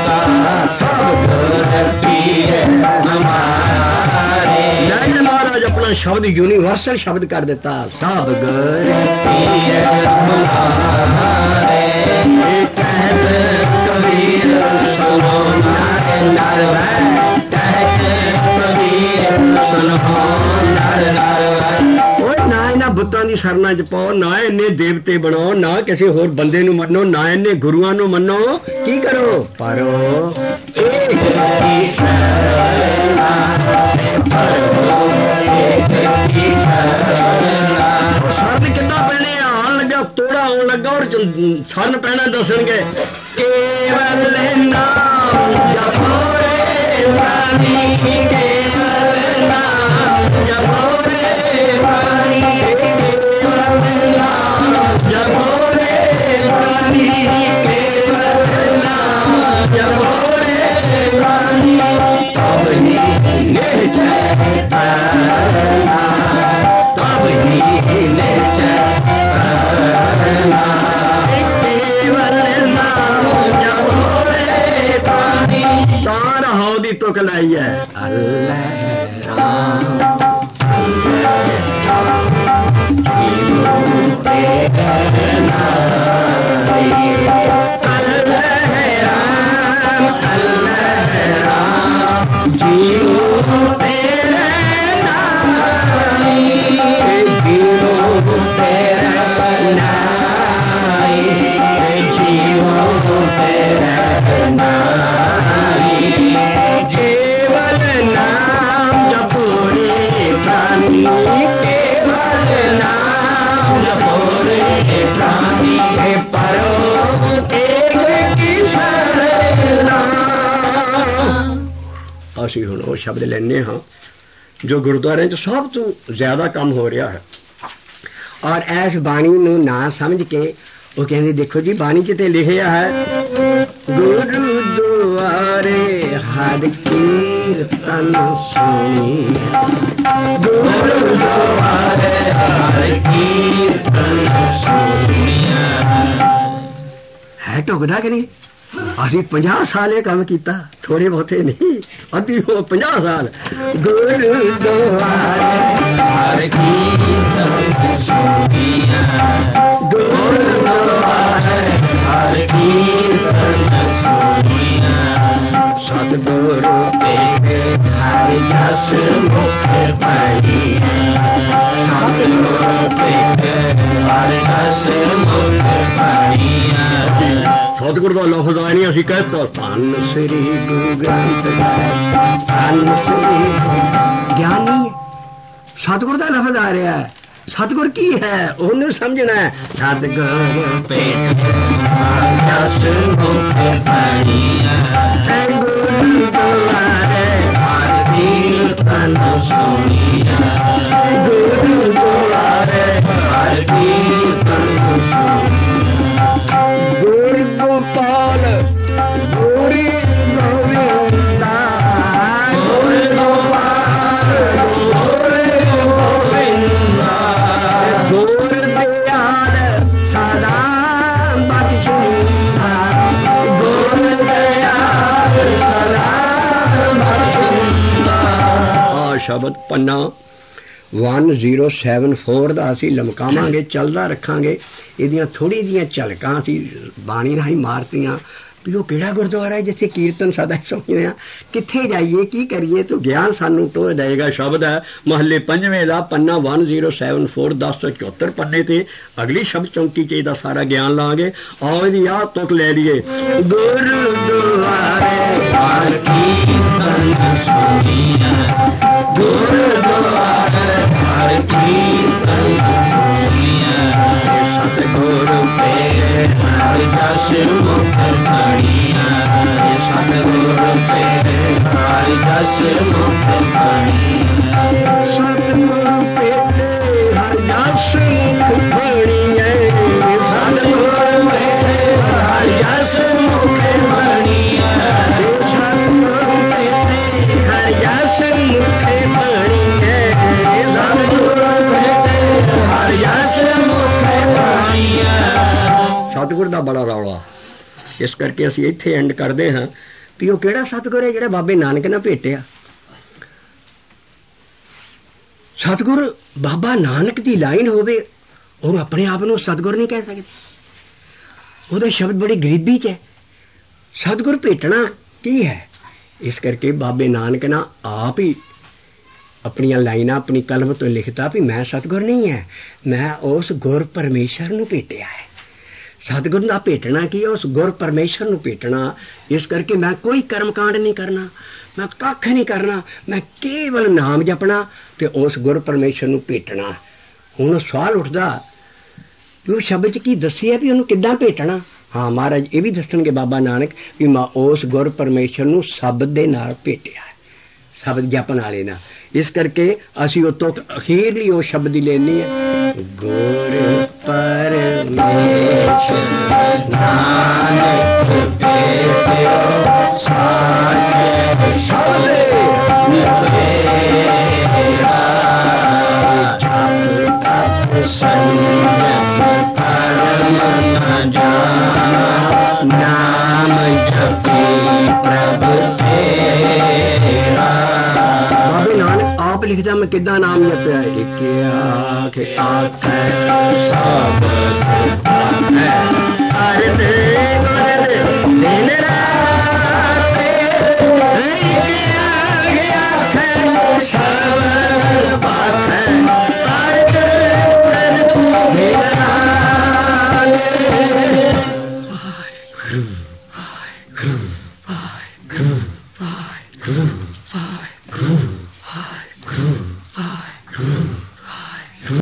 महाराज अपना शब्द यूनिवर्सल शब्द कर दिता। सब गुर कबीर सुनो नर नर सुनो नर नर। ना इन्हां बुतां दी शरणा च पाओ, ना इन्ने देवते बनाओ, ना किसी होर बंदे नूं मन्नो, ना इन्ने गुरुआं नूं मन्नो। की करो? परो एक की शरणा, परो एक की शरणा। शरण किद्दां पैणे? आन लगा तोड़ा आउण लगा और शरण पैना दसणगे। केवल नाम जपो रे प्राणी, केवल नाम जपो रे प्राणी, केवल नाम जपो रे प्राणी, केवल नाम जपो रे प्राणी। तब ही निश्चय करना, तब ही निश्चय करना, केवल नाम जपो रे प्राणी। तार हाउ दी तुक लाई है अल्लाह राम ਅਸੀਂ ਹੁਣ ਉਹ ਸ਼ਬਦ ਲੈਣੇ ਹਾਂ ਜੋ ਗੁਰਦੁਆਰਿਆਂ 'ਚ ਸਭ ਤੋਂ ਜ਼ਿਆਦਾ ਕੰਮ ਹੋ ਰਿਹਾ ਹੈ। ਔਰ ਇਸ ਬਾਣੀ ਨੂੰ ਨਾ ਸਮਝ ਕੇ ਉਹ ਕਹਿੰਦੇ ਦੇਖੋ ਜੀ ਬਾਣੀ 'ਚ ਤੇ ਲਿਖਿਆ ਹੈ ਗੁਰਦੁਆਰੇ ਹਰ ਕੀਰਤਨ ਸੁਣੀ, ਗੁਰਦੁਆਰੇ ਹਰ ਕੀਰਤਨ ਸੁਣੀਆ। ਹੈ ਢੁਕਦਾ ਕਿ ਨਹੀਂ? ਅਸੀਂ ਪੰਜਾਹ ਸਾਲ ਇਹ ਕੰਮ ਕੀਤਾ, ਥੋੜੇ ਬਹੁਤੇ ਨਹੀਂ, ਅੱਧੀ ਹੋ ਪੰਜਾਹ ਸਾਲ। ਗੁਰਦੁਆਰੇ ਹਰ ਕੀਰਤਨ ਸੁਣੀਆ, ਗੁਰਦੁਆਰੇ ਹਰ ਕੀਰਤਨ ਸੁਣੀਆ। ਸਤਿਗੁਰੂ ਤੇਗ ਹਰਿ ਜਸ ਮੁਖ ਪਾਈਆ, ਸਤਿਗੁਰੂ ਤੇਗ ਹਰਿ ਜਸ ਮੁਖ ਪਾਈਆ। ਸਤਿਗੁਰੂ ਦਾ ਲਫ਼ਜ਼ ਆਇਆ ਨਹੀਂ, ਅਸੀਂ ਕਹਿਤਾ ਧੰਨ ਸ੍ਰੀ ਗੁਰੂ ਗ੍ਰੰਥ ਸਾਹਿਬ, ਧੰਨ ਸ੍ਰੀ ਗਿਆਨੀ। ਸਤਿਗੁਰੂ ਦਾ ਲਫ਼ਜ਼ ਆ ਰਿਹਾ ਹੈ। ਸਤਿਗੁਰ ਕੀ ਹੈ ਉਹਨੂੰ ਸਮਝਣਾ ਹੈ। ਸਤਿਗੁਰ ਪੇਟ ਜਸ ਮੁਖ ਪਾਈਆ, ਗੁਰਦੁਆਰੇ ਹਰ ਕੀਰਤਨ ਸੁਣੀਆ, ਗੁਰਦੁਆਰੇ ਹਰ ਕੀਰਤਨ ਸੁਣੀਆ। ਗੁਰ ਗੋਪਾਲ ਗੁਰੀ ਗੋਵਿੰਦਾ, ਗੁਰ ਗੋਪਾਲ ਗੁਰ ਗੋਵਿੰਦਾ, ਗੁਰ ਦਿਆਲ ਸਦਾ ਬਖਸ਼ਿੰਦਾ, ਗੁਰ ਦਿਆਲ ਸਦਾ ਬਖਸ਼ਿੰਦਾ। ਆ ਸ਼ਬਦ ਪੰਨਾ वन जीरो सैवन फोर का असी लमकावांगे, चलदा रखांगे। ਇਹਦੀਆਂ ਥੋੜੀ ਜੀਆਂ ਝਲਕਾਂ ਅਸੀਂ ਬਾਣੀ ਰਾਹੀਂ ਮਾਰਤੀਆਂ ਵੀ ਉਹ ਕਿਹੜਾ ਗੁਰਦੁਆਰਾ ਹੈ ਜਿੱਥੇ ਕੀਰਤਨ ਸਦਾ ਸੁਣਦੇ ਆ, ਕਿੱਥੇ ਜਾਈਏ, ਕੀ ਕਰੀਏ। ਤੂੰ ਗਿਆਨ ਸਾਨੂੰ ਟੋਹ ਦੇਗਾ। ਸ਼ਬਦ ਹੈ ਮਹੱਲੇ ਪੰਜਵੇਂ ਦਾ ਪੰਨਾ वन जीरो सैवन फोर दस सौ चौहत्तर पन्ने ते अगली शब्द चौंकी च ਇਹਦਾ ਸਾਰਾ ਗਿਆਨ ਲਾਂਗੇ। आओ ਇਹਦੀ ਆਹ ਤੁਕ ਲੈ ਲਈਏ। ਗੁਰਦੁਆਰੇ ਹਰ ਕੀਰਤਨ ਸੁਣੀਆ, ਗੁਰਦੁਆਰੇ ਹਰ ਕੀਰਤਨ ਸੁਣੀਆ। ਸਤਿਗੁਰੂ ਤੇਰੇ ਹਰਿ ਜਸ ਮੁਖ ਪਾਈਆ, ਸਤਿਗੁਰੂ ਤੇਰੇ ਹਰਿ ਜਸ ਮੁਖ ਪਾਈਆ, ਸਤਿਗੁਰੂ ਤੇਰੇ ਹਰਿ ਜਸ ਮੁਖ ਪਾਈਆ, ਸਤਿਗੁਰੂ ਤੇਰੇ ਹਰਿ ਜਸ ਮੁਖ ਪਾਈਆ, ਸਤਿਗੁਰੂ ਤੇਰੇ ਹਰਿ ਜਸ ਮੁਖ ਪਾਈਆ, ਸਤਿਗੁਰੂ ਤੇਰੇ ਹਰਿ ਜਸ ਮੁਖ ਪਾਈਆ। ਸਤਿਗੁਰ ਦਾ ਬੜਾ ਰੌਲਾ, ਇਸ ਕਰਕੇ ਅਸੀਂ ਇੱਥੇ ਐਂਡ ਕਰਦੇ ਹਾਂ ਵੀ ਉਹ ਕਿਹੜਾ ਸਤਿਗੁਰ ਹੈ ਜਿਹੜਾ ਬਾਬੇ ਨਾਨਕ ਨਾਲ ਭੇਟਿਆ। सतगुर बाबा नानक की लाइन होवे और अपने आप को सतगुर नहीं कह सकते, ਉਹਦਾ शब्द बड़ी गरीबी च है। सतगुर भेटना की है, इस करके बाबे नानक ने आप ही अपनियां लाइनां अपनी कलम तो लिखता भी मैं सतगुर नहीं है, मैं उस गुर परमेश्वर नूं भेटिया है। सतगुर का भेटना की है, उस गुर परमेश्वर नूं भेटना। इस करके मैं कोई कर्मकांड नहीं करना, मैं कख नहीं करना, मैं केवल नाम जपना ते उस गुर परमेश्वर नूं भेटना। हुण सवाल उठदा भी शब्द की दसी है भी उन्होंने किद्दां भेटना। हाँ महाराज ये भी दसणगे बाबा नानक भी मैं उस गुर परमेश्वर नूं शब्द दे नाल भेटिया है, शब्द जपन वाले ना। इस करके असीं उतों अखीरली वो शब्द ही लेनी है, गुर परमेश्वर नानक भेटियो साचे शब्द मेरा जप तप संयम परम न जाना, नाम जपी प्रभु तेरा। बाबे नानक आप लिखदा मैं किद्दां नाम जपया, एक आख आख सब आख